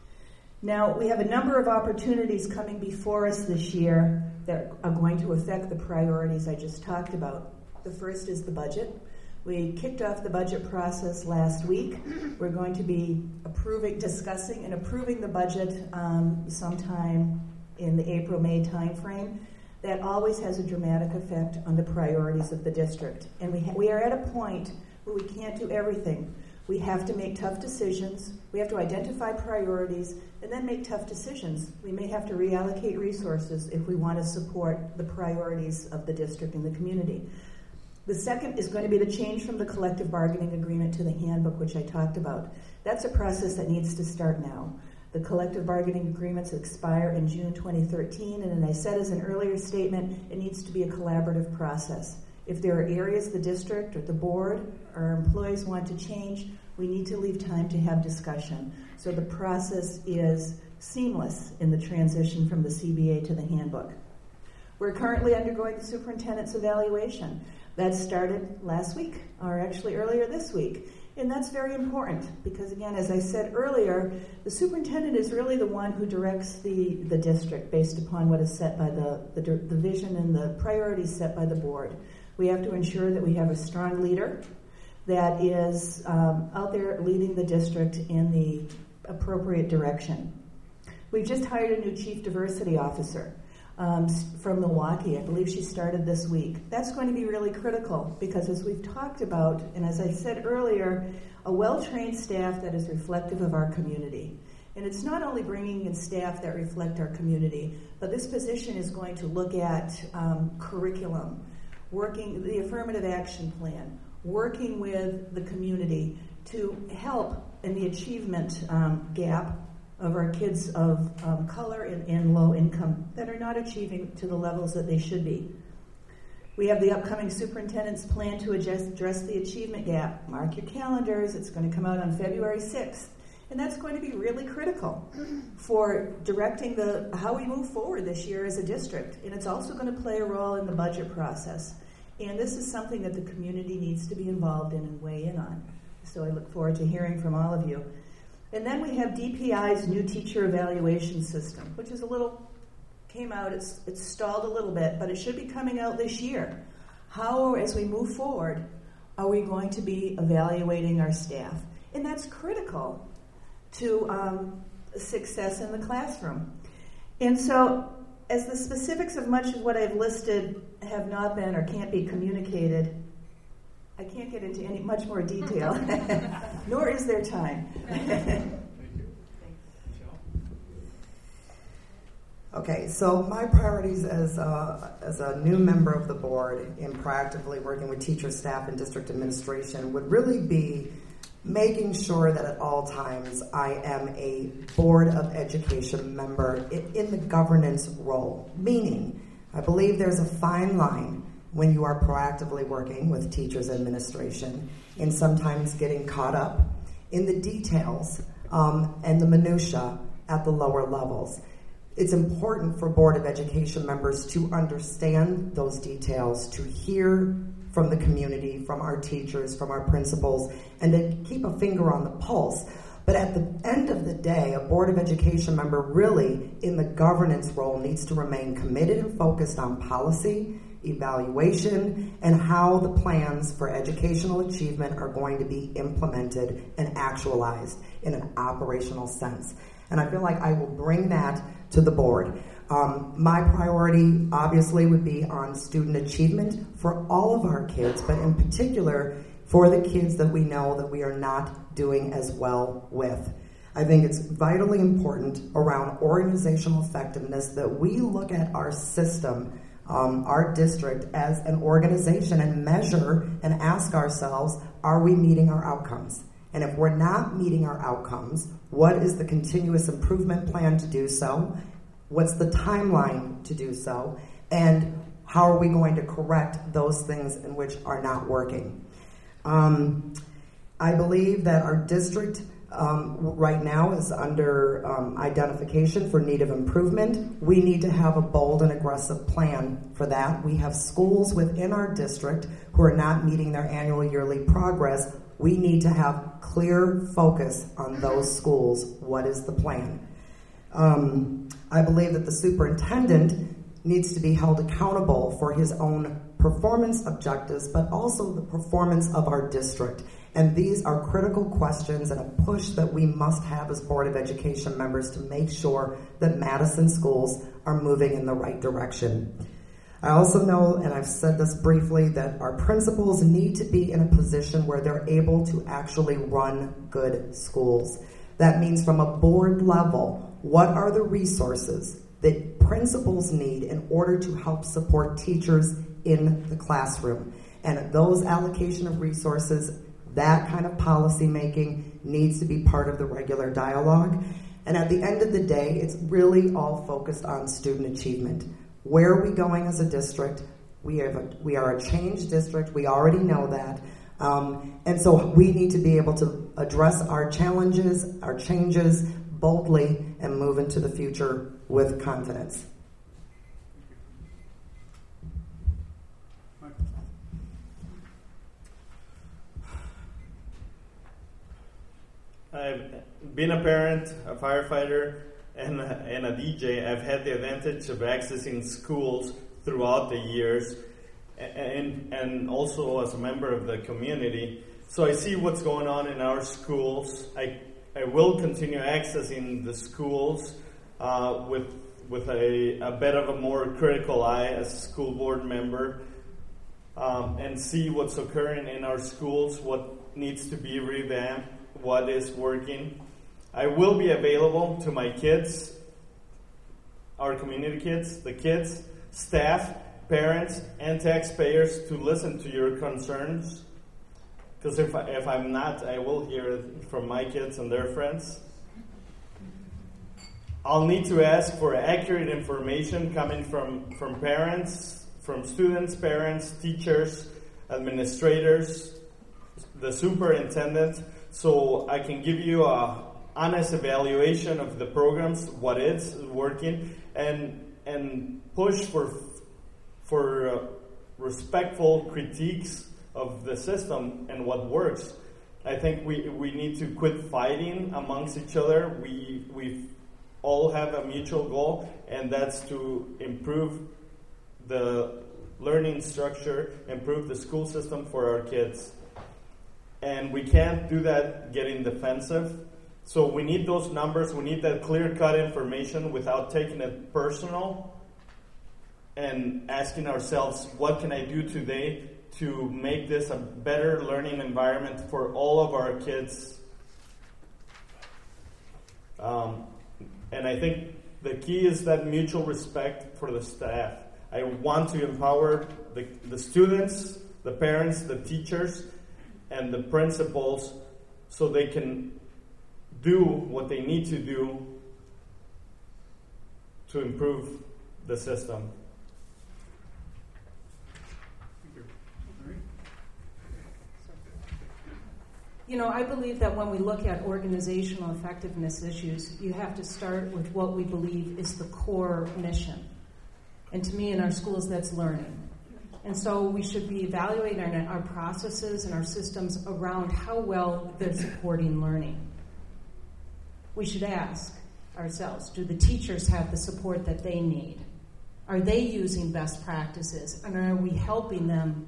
Now, we have a number of opportunities coming before us this year that are going to affect the priorities I just talked about. The first is the budget. We kicked off the budget process last week. We're going to be discussing and approving the budget sometime in the April-May timeframe. That always has a dramatic effect on the priorities of the district. And we are at a point where we can't do everything. We have to make tough decisions. We have to identify priorities and then make tough decisions. We may have to reallocate resources if we want to support the priorities of the district and the community. The second is going to be the change from the collective bargaining agreement to the handbook, which I talked about. That's a process that needs to start now. The collective bargaining agreements expire in June 2013, and as I said as an earlier statement, it needs to be a collaborative process. If there are areas the district or the board or our employees want to change, we need to leave time to have discussion. So the process is seamless in the transition from the CBA to the handbook. We're currently undergoing the superintendent's evaluation. That started last week, or actually earlier this week. And that's very important because, again, as I said earlier, the superintendent is really the one who directs the district based upon what is set by the vision and the priorities set by the board. We have to ensure that we have a strong leader that is out there leading the district in the appropriate direction. We've just hired a new chief diversity officer from Milwaukee. I believe she started this week. That's going to be really critical because, as we've talked about, and as I said earlier, a well-trained staff that is reflective of our community. And it's not only bringing in staff that reflect our community, but this position is going to look at curriculum, working the affirmative action plan, working with the community to help in the achievement gap of our kids of color and low income that are not achieving to the levels that they should be. We have the upcoming superintendent's plan to address the achievement gap. Mark your calendars. It's going to come out on February 6th. And that's going to be really critical for directing how we move forward this year as a district. And it's also going to play a role in the budget process. And this is something that the community needs to be involved in and weigh in on. So I look forward to hearing from all of you. And then we have DPI's new teacher evaluation system, which is came out, it's stalled a little bit, but it should be coming out this year. How, as we move forward, are we going to be evaluating our staff? And that's critical to success in the classroom. And so, as the specifics of much of what I've listed have not been or can't be communicated, I can't get into much more detail, nor is there time. Thank you. Okay, so my priorities as a new member of the board in proactively working with teacher, staff, and district administration would really be making sure that at all times I am a Board of Education member in the governance role, meaning I believe there's a fine line when you are proactively working with teachers administration and sometimes getting caught up in the details and the minutia at the lower levels. It's important for Board of Education members to understand those details, to hear from the community, from our teachers, from our principals, and to keep a finger on the pulse. But at the end of the day, a Board of Education member really in the governance role needs to remain committed and focused on policy, evaluation, and how the plans for educational achievement are going to be implemented and actualized in an operational sense. And I feel like I will bring that to the board. My priority obviously would be on student achievement for all of our kids, but in particular for the kids that we know that we are not doing as well with. I think it's vitally important around organizational effectiveness that we look at our system, our district as an organization and measure and ask ourselves, are we meeting our outcomes? And if we're not meeting our outcomes, what is the continuous improvement plan to do so? What's the timeline to do so? And how are we going to correct those things in which are not working? I believe that our district right now is under identification for need of improvement. We need to have a bold and aggressive plan for that. We have schools within our district who are not meeting their annual yearly progress. We need to have clear focus on those schools. What is the plan? I believe that the superintendent needs to be held accountable for his own performance objectives, but also the performance of our district. And these are critical questions and a push that we must have as Board of Education members to make sure that Madison schools are moving in the right direction. I also know, and I've said this briefly, that our principals need to be in a position where they're able to actually run good schools. That means from a board level, what are the resources that principals need in order to help support teachers in the classroom? And those allocation of resources, that kind of policy making needs to be part of the regular dialogue. And at the end of the day, it's really all focused on student achievement. Where are we going as a district? We are a changed district. We already know that. And so we need to be able to address our challenges, our changes, boldly and move into the future with confidence. I've been a parent, a firefighter, and a DJ. I've had the advantage of accessing schools throughout the years, and also as a member of the community. So I see what's going on in our schools. I will continue accessing the schools with a bit of a more critical eye as a school board member, and see what's occurring in our schools, what needs to be revamped, what is working. I will be available to my kids, our community kids, the kids, staff, parents, and taxpayers to listen to your concerns. Because if I'm not, I will hear it from my kids and their friends. I'll need to ask for accurate information coming from parents, from students, parents, teachers, administrators, the superintendent, so I can give you a honest evaluation of the programs, what is working, and push for respectful critiques of the system and what works. I think we need to quit fighting amongst each other. We all have a mutual goal, and that's to improve the learning structure, improve the school system for our kids. And we can't do that getting defensive. So we need those numbers, we need that clear-cut information without taking it personal and asking ourselves, what can I do today to make this a better learning environment for all of our kids? And I think the key is that mutual respect for the staff. I want to empower the students, the parents, the teachers, and the principals so they can do what they need to do to improve the system. You know, I believe that when we look at organizational effectiveness issues, you have to start with what we believe is the core mission. And to me, in our schools, that's learning. And so we should be evaluating our processes and our systems around how well they're supporting learning. We should ask ourselves, do the teachers have the support that they need? Are they using best practices? And are we helping them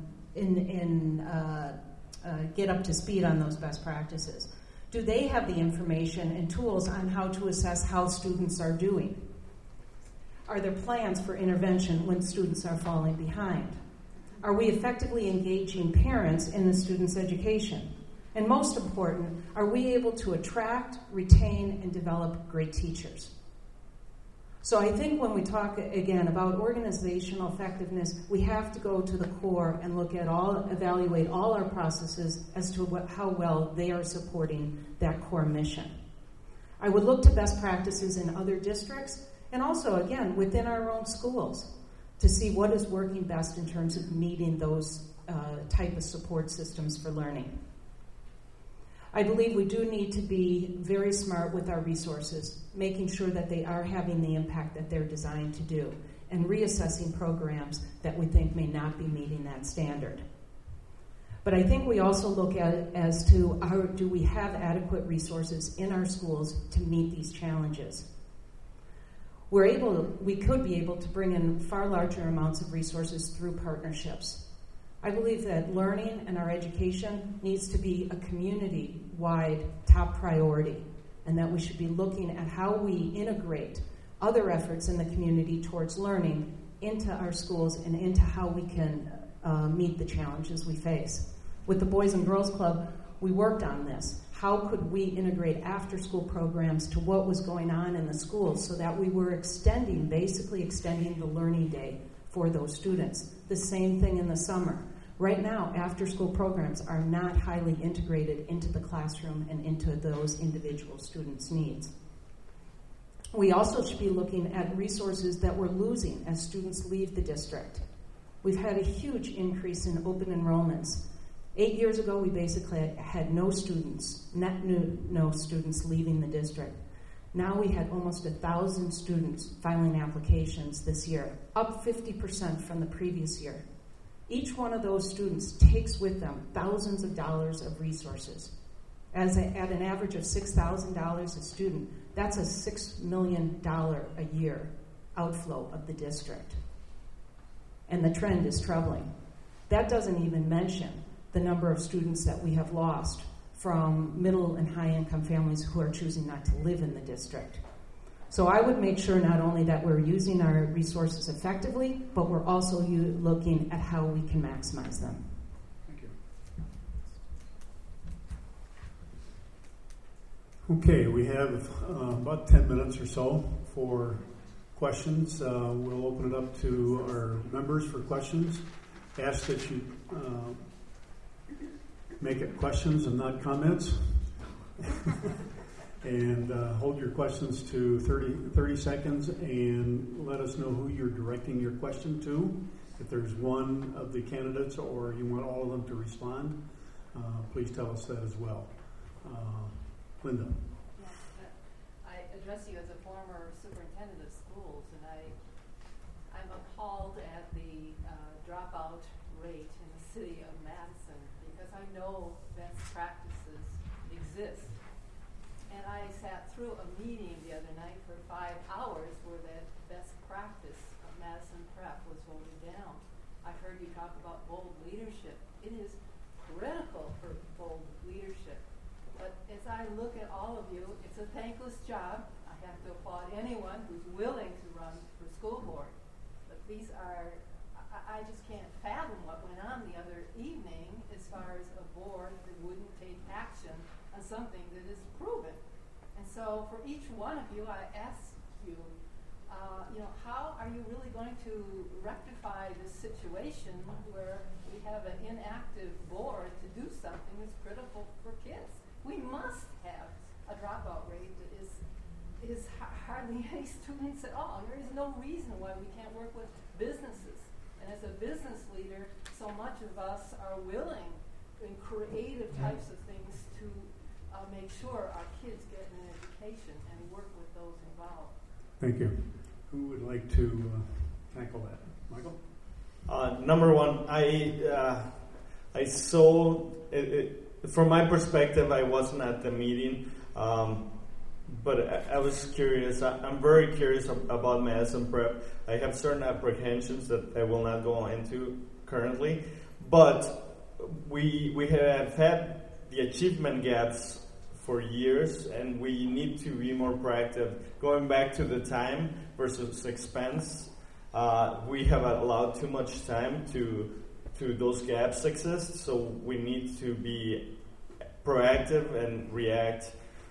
get up to speed on those best practices? Do they have the information and tools on how to assess how students are doing? Are there plans for intervention when students are falling behind? Are we effectively engaging parents in the students' education? And most important, are we able to attract, retain, and develop great teachers? So I think when we talk, again, about organizational effectiveness, we have to go to the core and evaluate all our processes as to how well they are supporting that core mission. I would look to best practices in other districts and also, again, within our own schools to see what is working best in terms of meeting those type of support systems for learning. I believe we do need to be very smart with our resources, making sure that they are having the impact that they're designed to do, and reassessing programs that we think may not be meeting that standard. But I think we also look at it as to do we have adequate resources in our schools to meet these challenges? We could be able to bring in far larger amounts of resources through partnerships. I believe that learning and our education needs to be a community-wide top priority, and that we should be looking at how we integrate other efforts in the community towards learning into our schools and into how we can meet the challenges we face. With the Boys and Girls Club, we worked on this. How could we integrate after-school programs to what was going on in the schools so that we were basically extending the learning day for those students? The same thing in the summer. Right now, after-school programs are not highly integrated into the classroom and into those individual students' needs. We also should be looking at resources that we're losing as students leave the district. We've had a huge increase in open enrollments. 8 years ago, we basically had no students leaving the district. Now we had almost 1,000 students filing applications this year, up 50% from the previous year. Each one of those students takes with them thousands of dollars of resources. At an average of $6,000 a student, that's a $6 million a year outflow of the district. And the trend is troubling. That doesn't even mention the number of students that we have lost from middle and high income families who are choosing not to live in the district. So I would make sure not only that we're using our resources effectively, but we're also looking at how we can maximize them. Thank you. Okay, we have about 10 minutes or so for questions. We'll open it up to our members for questions. Ask that you make it questions and not comments. And hold your questions to 30 seconds and let us know who you're directing your question to. If there's one of the candidates or you want all of them to respond, please tell us that as well. Linda. Yes, I address you as a former superintendent of schools, and I'm appalled at the dropout rate in the city of Madison because I know best practices exist. And I sat through a meeting the other night for 5 hours where that best practice of Madison Prep was voted down. I've heard you talk about bold leadership. It is critical for bold leadership. But as I look at all of you, it's a thankless job. I have to applaud anyone who's willing to run for school board. But these are, I just can't fathom what went on the other evening as far as a board that wouldn't take action on something that is proven. And so for each one of you, I ask you, how are you really going to rectify this situation where we have an inactive board to do something that's critical for kids? We must have a dropout rate that is hardly any students at all. There is no reason why we can't work with businesses. And as a business leader, so much of us are willing in creative types of things to make sure our kids get an education and work with those involved. Thank you. Who would like to tackle that? Michael? Number one, I saw it, from my perspective, I wasn't at the meeting, but I was curious. I'm very curious about Madison Prep. I have certain apprehensions that I will not go into currently, but we have had the achievement gaps for years, and we need to be more proactive. Going back to the time versus expense, we have allowed too much time to those gaps exist, so we need to be proactive and react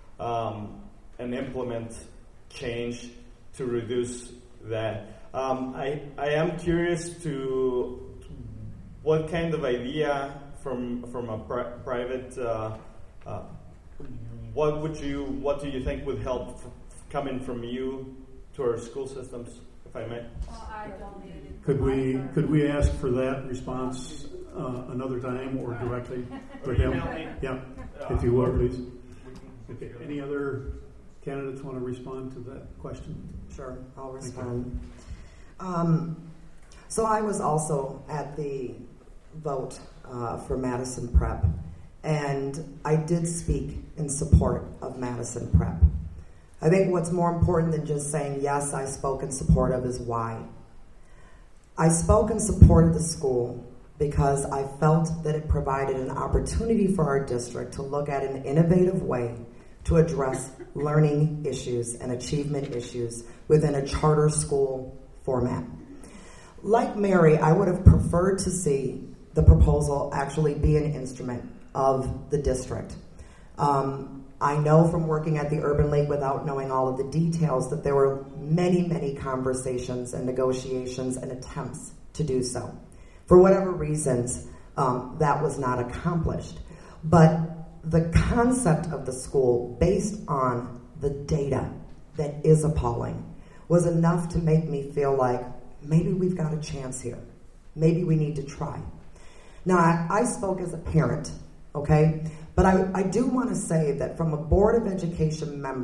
and implement change to reduce that. I am curious to what kind of idea from a private. What do you think would help coming from you to our school systems, if I may? Well, I donated. Could we ask for that response another time or directly with him? Yeah, if you will, please. Okay. Any other candidates want to respond to that question? Sure, I'll respond. So I was also at the vote for Madison Prep, and I did speak in support of Madison Prep. I think what's more important than just saying, yes, I spoke in support of is why. I spoke in support of the school because I felt that it provided an opportunity for our district to look at an innovative way to address learning issues and achievement issues within a charter school format. Like Mary, I would have preferred to see the proposal actually be an instrument of the district. I know from working at the Urban League without knowing all of the details that there were many, many conversations and negotiations and attempts to do so. For whatever reasons, that was not accomplished. But the concept of the school, based on the data that is appalling, was enough to make me feel like maybe we've got a chance here. Maybe we need to try. Now, I spoke as a parent, okay? But I do want to say that from a Board of Education member,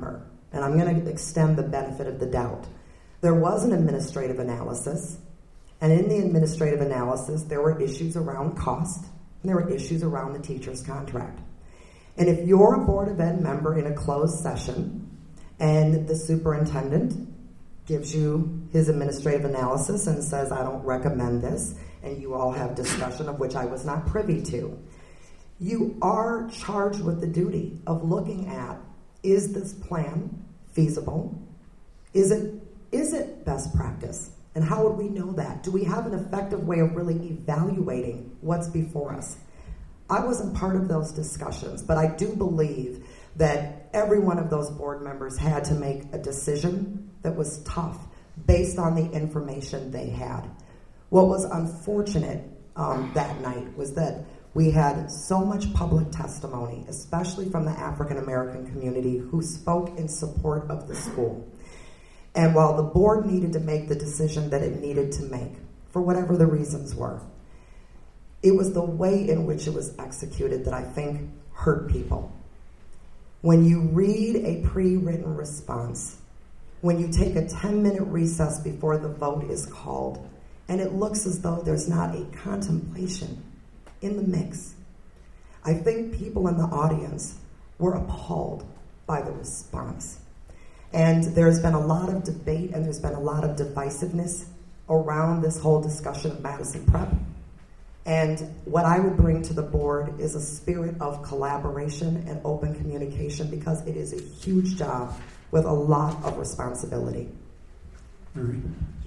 and I'm going to extend the benefit of the doubt. There was an administrative analysis, and in the administrative analysis, there were issues around cost, and there were issues around the teacher's contract. And if you're a Board of Ed member in a closed session, and the superintendent gives you his administrative analysis and says, I don't recommend this, and you all have discussion of which I was not privy to, you are charged with the duty of looking at, is this plan feasible? Is it best practice? And how would we know that? Do we have an effective way of really evaluating what's before us? I wasn't part of those discussions, but I do believe that every one of those board members had to make a decision that was tough based on the information they had. What was unfortunate that night was that we had so much public testimony, especially from the African American community, who spoke in support of the school. And while the board needed to make the decision that it needed to make, for whatever the reasons were, it was the way in which it was executed that I think hurt people. When you read a pre-written response, when you take a 10-minute recess before the vote is called, and it looks as though there's not a contemplation in the mix, I think people in the audience were appalled by the response. And there's been a lot of debate and there's been a lot of divisiveness around this whole discussion of Madison Prep. And what I would bring to the board is a spirit of collaboration and open communication, because it is a huge job with a lot of responsibility. Marie?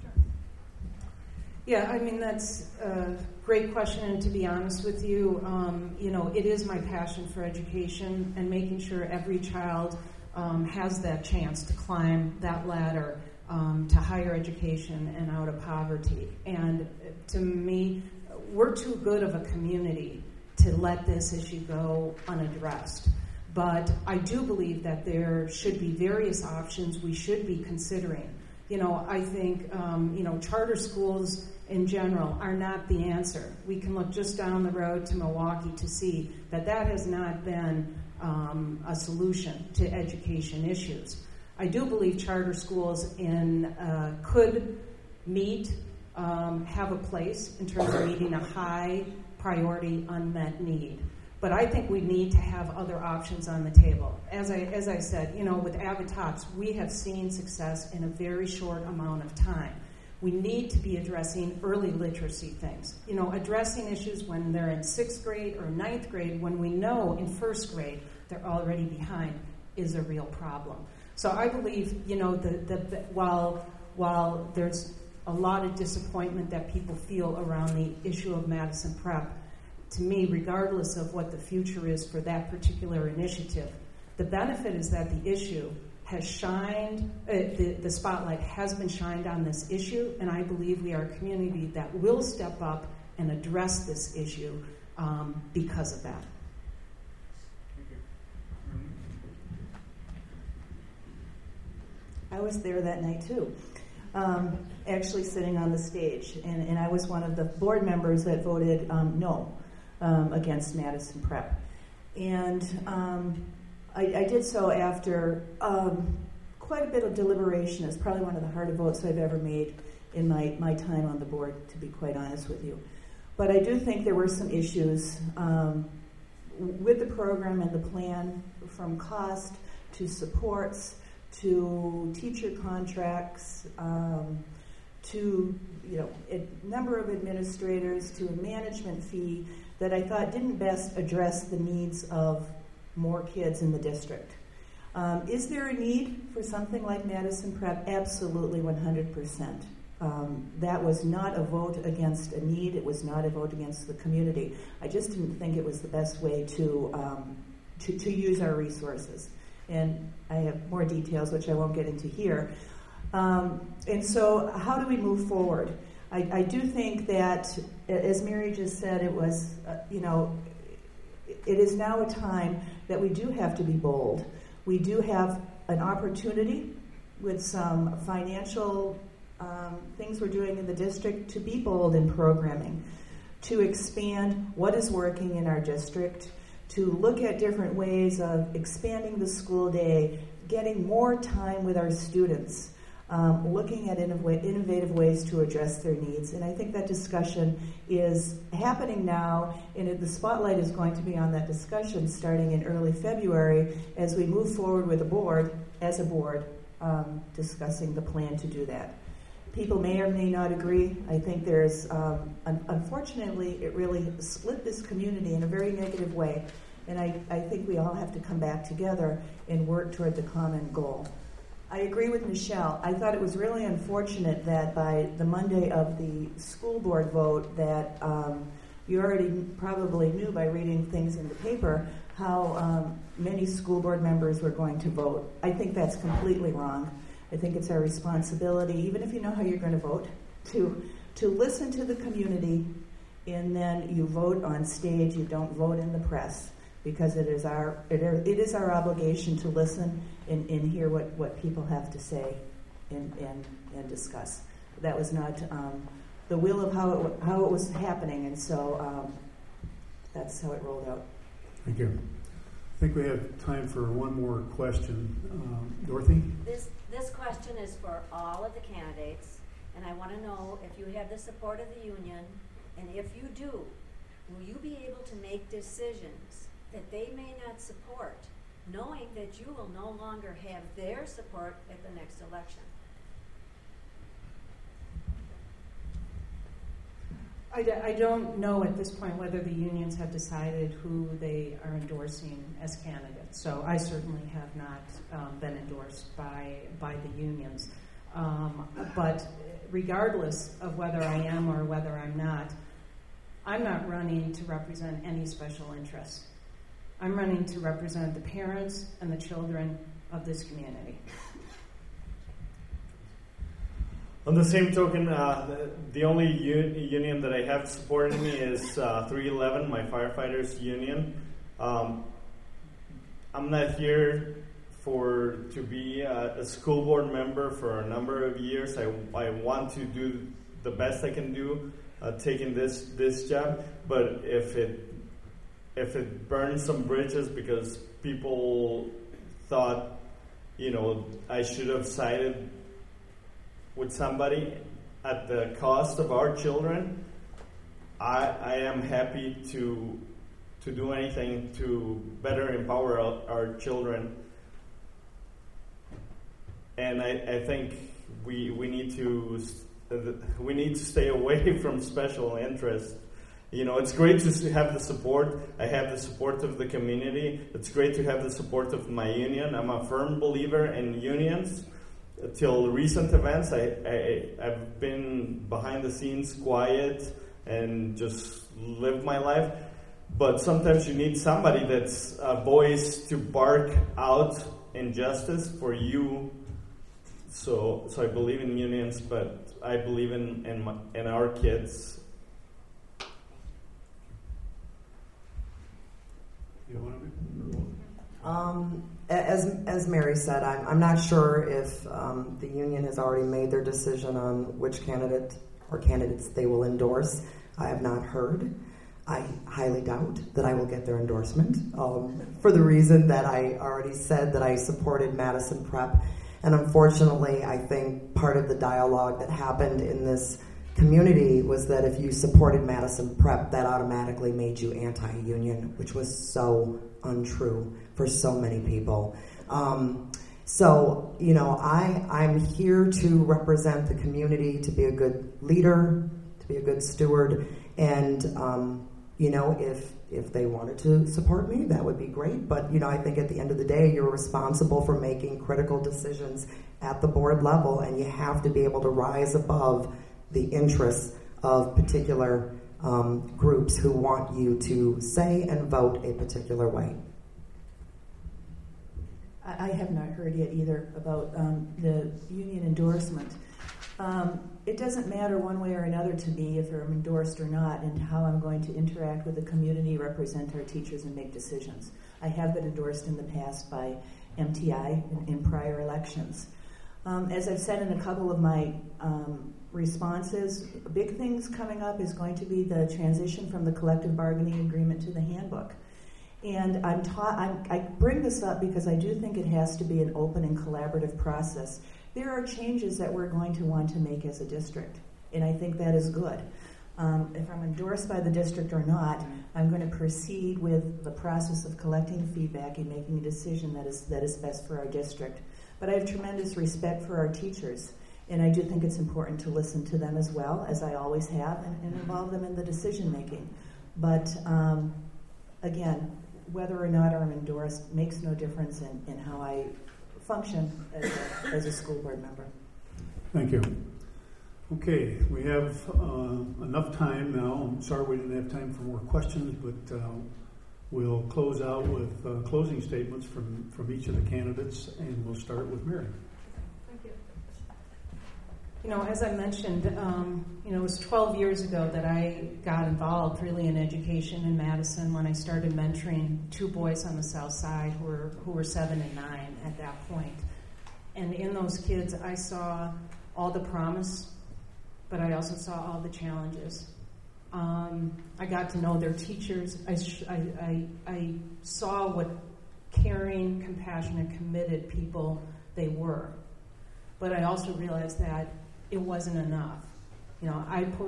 Yeah, I mean, that's a great question, and to be honest with you, it is my passion for education and making sure every child has that chance to climb that ladder to higher education and out of poverty. And to me, we're too good of a community to let this issue go unaddressed. But I do believe that there should be various options we should be considering. I think, charter schools in general are not the answer. We can look just down the road to Milwaukee to see that has not been a solution to education issues. I do believe charter schools could have a place in terms of meeting a high priority unmet need. But I think we need to have other options on the table. As I said, with Avitox, we have seen success in a very short amount of time. We need to be addressing early literacy things. Addressing issues when they're in 6th grade or 9th grade, when we know in 1st grade they're already behind, is a real problem. So I believe, while there's a lot of disappointment that people feel around the issue of Madison Prep, to me, regardless of what the future is for that particular initiative, the benefit is that the issue has shined, the spotlight has been shined on this issue, and I believe we are a community that will step up and address this issue because of that. I was there that night too, actually sitting on the stage, and I was one of the board members that voted no against Madison Prep. And I did so after quite a bit of deliberation. It's probably one of the harder votes I've ever made in my time on the board, to be quite honest with you. But I do think there were some issues with the program and the plan, from cost to supports to teacher contracts, to a number of administrators, to a management fee that I thought didn't best address the needs of more kids in the district. Is there a need for something like Madison Prep? Absolutely, 100%. That was not a vote against a need. It was not a vote against the community. I just didn't think it was the best way to use our resources. And I have more details, which I won't get into here. And so how do we move forward? I do think that, as Mary just said, it was, it is now a time that we do have to be bold. We do have an opportunity with some financial things we're doing in the district to be bold in programming, to expand what is working in our district, to look at different ways of expanding the school day, getting more time with our students, looking at innovative ways to address their needs. And I think that discussion is happening now, and the spotlight is going to be on that discussion starting in early February as we move forward with a board, discussing the plan to do that. People may or may not agree. I think there's, unfortunately, it really split this community in a very negative way. And I think we all have to come back together and work toward the common goal. I agree with Michelle. I thought it was really unfortunate that by the Monday of the school board vote that you already probably knew by reading things in the paper how many school board members were going to vote. I think that's completely wrong. I think it's our responsibility, even if you know how you're going to vote, to listen to the community, and then you vote on stage. You don't vote in the press, because it is our obligation to listen and hear what people have to say and discuss. That was not the will of how it was happening, and so that's how it rolled out. Thank you. I think we have time for one more question. Dorothy? This question is for all of the candidates, and I want to know if you have the support of the union, and if you do, will you be able to make decisions that they may not support, knowing that you will no longer have their support at the next election? I don't know at this point whether the unions have decided who they are endorsing as candidates. So I certainly have not been endorsed by the unions. But regardless of whether I am or whether I'm not running to represent any special interest. I'm running to represent the parents and the children of this community. On the same token, the only union that I have supporting me is 311, my firefighters union. I'm not here to be a school board member for a number of years. I want to do the best I can do taking this job, but if it burns some bridges because people thought, I should have sided with somebody at the cost of our children, I am happy to do anything to better empower our children. And I think we need to stay away from special interests. It's great to have the support. I have the support of the community. It's great to have the support of my union. I'm a firm believer in unions. Till recent events, I've been behind the scenes, quiet, and just lived my life. But sometimes you need somebody that's a voice to bark out injustice for you. So I believe in unions, but I believe in our kids. You want to? As Mary said, I'm not sure if the union has already made their decision on which candidate or candidates they will endorse. I have not heard. I highly doubt that I will get their endorsement for the reason that I already said, that I supported Madison Prep. And unfortunately, I think part of the dialogue that happened in this community was that if you supported Madison Prep, that automatically made you anti-union, which was so untrue for so many people. I'm here to represent the community, to be a good leader, to be a good steward, and if they wanted to support me, that would be great. But I think at the end of the day, you're responsible for making critical decisions at the board level, and you have to be able to rise above the interests of particular groups who want you to say and vote a particular way. I have not heard yet either about the union endorsement. It doesn't matter one way or another to me if I'm endorsed or not, and how I'm going to interact with the community, represent our teachers, and make decisions. I have been endorsed in the past by MTI in prior elections. As I've said in a couple of my responses, big things coming up is going to be the transition from the collective bargaining agreement to the handbook. And I bring this up because I do think it has to be an open and collaborative process. There are changes that we're going to want to make as a district, and I think that is good. If I'm endorsed by the district or not, I'm going to proceed with the process of collecting feedback and making a decision that is best for our district. But I have tremendous respect for our teachers, and I do think it's important to listen to them as well, as I always have, and involve them in the decision making. But again, whether or not I'm endorsed makes no difference in how I function as a school board member. Thank you. Okay, we have enough time now. I'm sorry we didn't have time for more questions, but we'll close out with closing statements from each of the candidates, and we'll start with Mary. Thank you. You know, as I mentioned, it was 12 years ago that I got involved really in education in Madison when I started mentoring 2 boys on the south side who were 7 and 9 at that point. And in those kids, I saw all the promise, but I also saw all the challenges. I got to know their teachers. I saw what caring, compassionate, committed people they were. But I also realized that it wasn't enough. You know,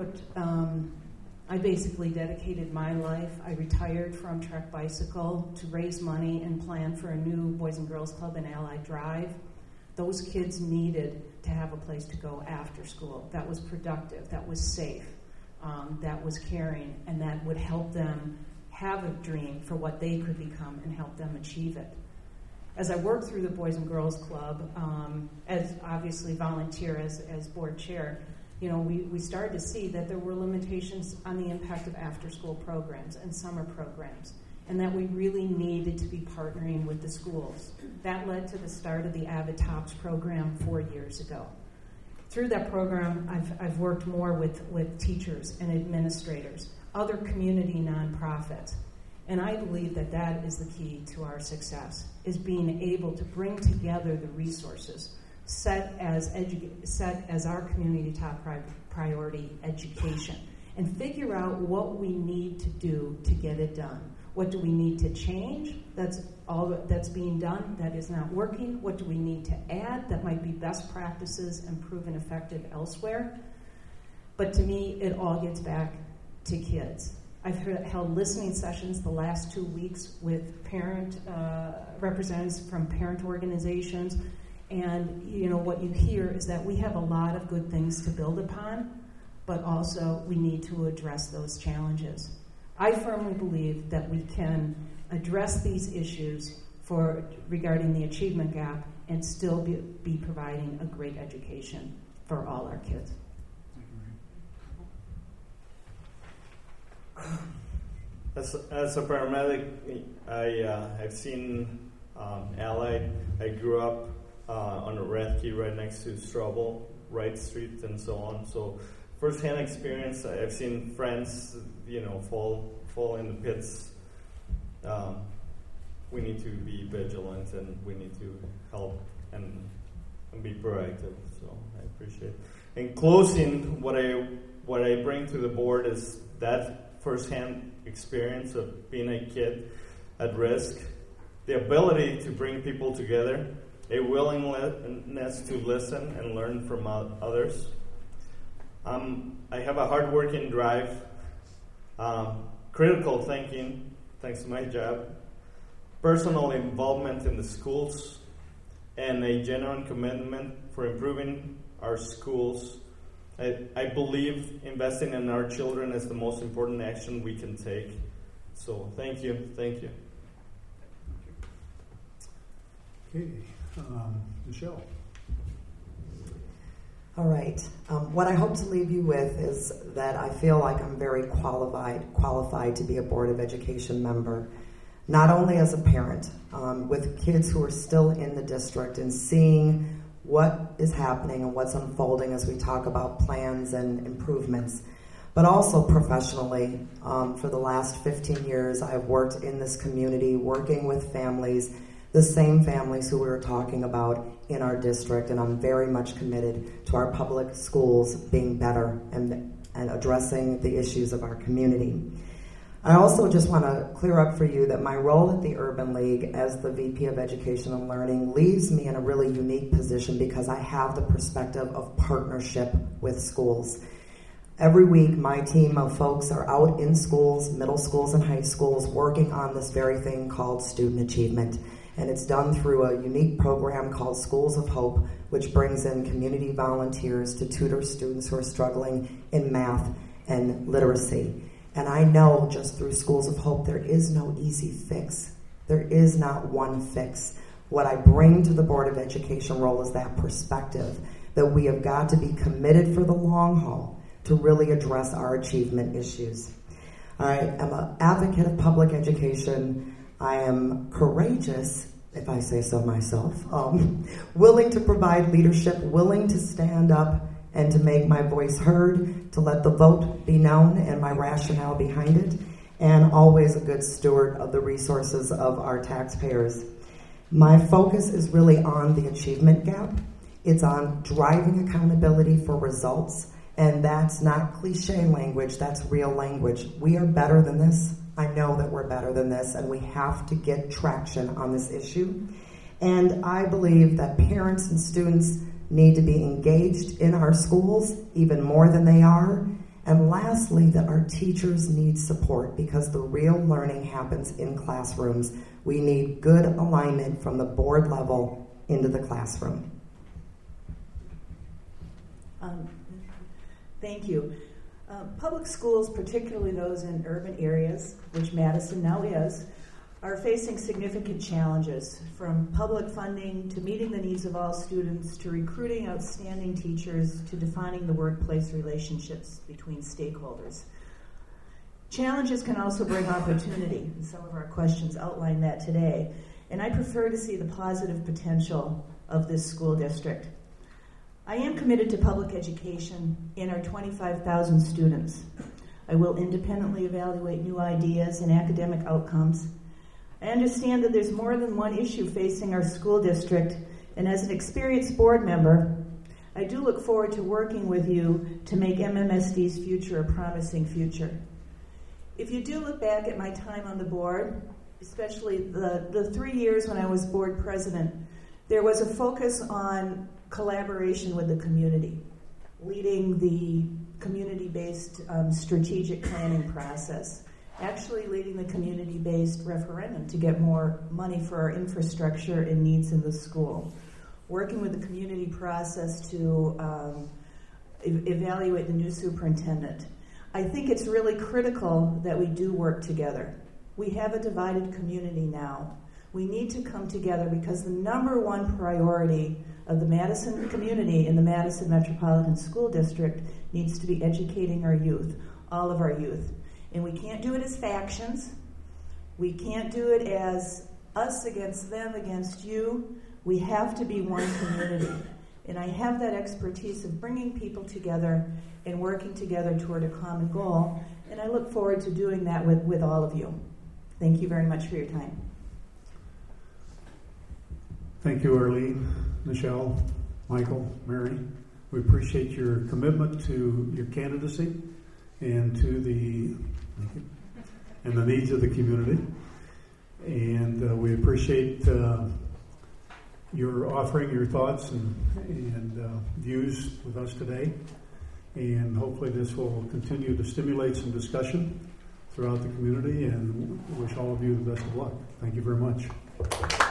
I basically dedicated my life. I retired from Trek Bicycle to raise money and plan for a new Boys and Girls Club in Allied Drive. Those kids needed to have a place to go after school that was productive, that was safe, that was caring, and that would help them have a dream for what they could become and help them achieve it. As I worked through the Boys and Girls Club, as obviously volunteer as board chair, you know, we started to see that there were limitations on the impact of after-school programs and summer programs, and that we really needed to be partnering with the schools. That led to the start of the Avid Tops program 4 years ago. Through that program, I've worked more with teachers and administrators, other community nonprofits, and I believe that is the key to our success, is being able to bring together the resources, set as our community top priority education, and figure out what we need to do to get it done. What do we need to change? That's all that's being done that is not working. What do we need to add that might be best practices and proven effective elsewhere? But to me, it all gets back to kids. I've held listening sessions the last 2 weeks with parent representatives from parent organizations, and you know what you hear is that we have a lot of good things to build upon, but also we need to address those challenges. I firmly believe that we can address these issues regarding the achievement gap and still be providing a great education for all our kids. As a paramedic, I've seen Allied. I grew up on a Rathke right next to Straubel, Wright Street, and so on. So first-hand experience. I've seen friends, fall in the pits. We need to be vigilant, and we need to help and be proactive. So I appreciate it. In closing, what I bring to the board is that first-hand experience of being a kid at risk, the ability to bring people together, a willingness to listen and learn from others. I have a hard-working drive, critical thinking, thanks to my job, personal involvement in the schools, and a genuine commitment for improving our schools. I believe investing in our children is the most important action we can take. So thank you. Okay, Michelle. All right. What I hope to leave you with is that I feel like I'm very qualified to be a Board of Education member, not only as a parent, with kids who are still in the district and seeing what is happening and what's unfolding as we talk about plans and improvements, but also professionally. For the last 15 years, I've worked in this community, working with families, the same families who we were talking about in our district, and I'm very much committed to our public schools being better and addressing the issues of our community. I also just want to clear up for you that my role at the Urban League as the VP of Education and Learning leaves me in a really unique position because I have the perspective of partnership with schools. Every week, my team of folks are out in schools, middle schools and high schools, working on this very thing called student achievement. And it's done through a unique program called Schools of Hope, which brings in community volunteers to tutor students who are struggling in math and literacy. And I know just through Schools of Hope, there is no easy fix. There is not one fix. What I bring to the Board of Education role is that perspective that we have got to be committed for the long haul to really address our achievement issues. I am an advocate of public education. I am courageous, if I say so myself, willing to provide leadership, willing to stand up and to make my voice heard, to let the vote be known and my rationale behind it, and always a good steward of the resources of our taxpayers. My focus is really on the achievement gap. It's on driving accountability for results, and that's not cliche language, that's real language. We are better than this. I know that we're better than this, and we have to get traction on this issue. And I believe that parents and students need to be engaged in our schools even more than they are. And lastly, that our teachers need support because the real learning happens in classrooms. We need good alignment from the board level into the classroom. Thank you. Public schools, particularly those in urban areas, which Madison now is, are facing significant challenges, from public funding to meeting the needs of all students to recruiting outstanding teachers to defining the workplace relationships between stakeholders. Challenges can also bring opportunity, and some of our questions outline that today, and I prefer to see the positive potential of this school district. I am committed to public education and our 25,000 students. I will independently evaluate new ideas and academic outcomes. I understand that there's more than one issue facing our school district, and as an experienced board member, I do look forward to working with you to make MMSD's future a promising future. If you do look back at my time on the board, especially the 3 years when I was board president, there was a focus on collaboration with the community, leading the community-based strategic planning process, actually leading the community-based referendum to get more money for our infrastructure and needs in the school, working with the community process to evaluate the new superintendent. I think it's really critical that we do work together. We have a divided community now. We need to come together because the number one priority of the Madison community in the Madison Metropolitan School District needs to be educating our youth, all of our youth. And we can't do it as factions. We can't do it as us against them, against you. We have to be one community. And I have that expertise of bringing people together and working together toward a common goal. And I look forward to doing that with all of you. Thank you very much for your time. Thank you, Arlene, Michelle, Michael, Mary. We appreciate your commitment to your candidacy and to the needs of the community. And we appreciate your offering your thoughts and views with us today. And hopefully this will continue to stimulate some discussion throughout the community, and wish all of you the best of luck. Thank you very much.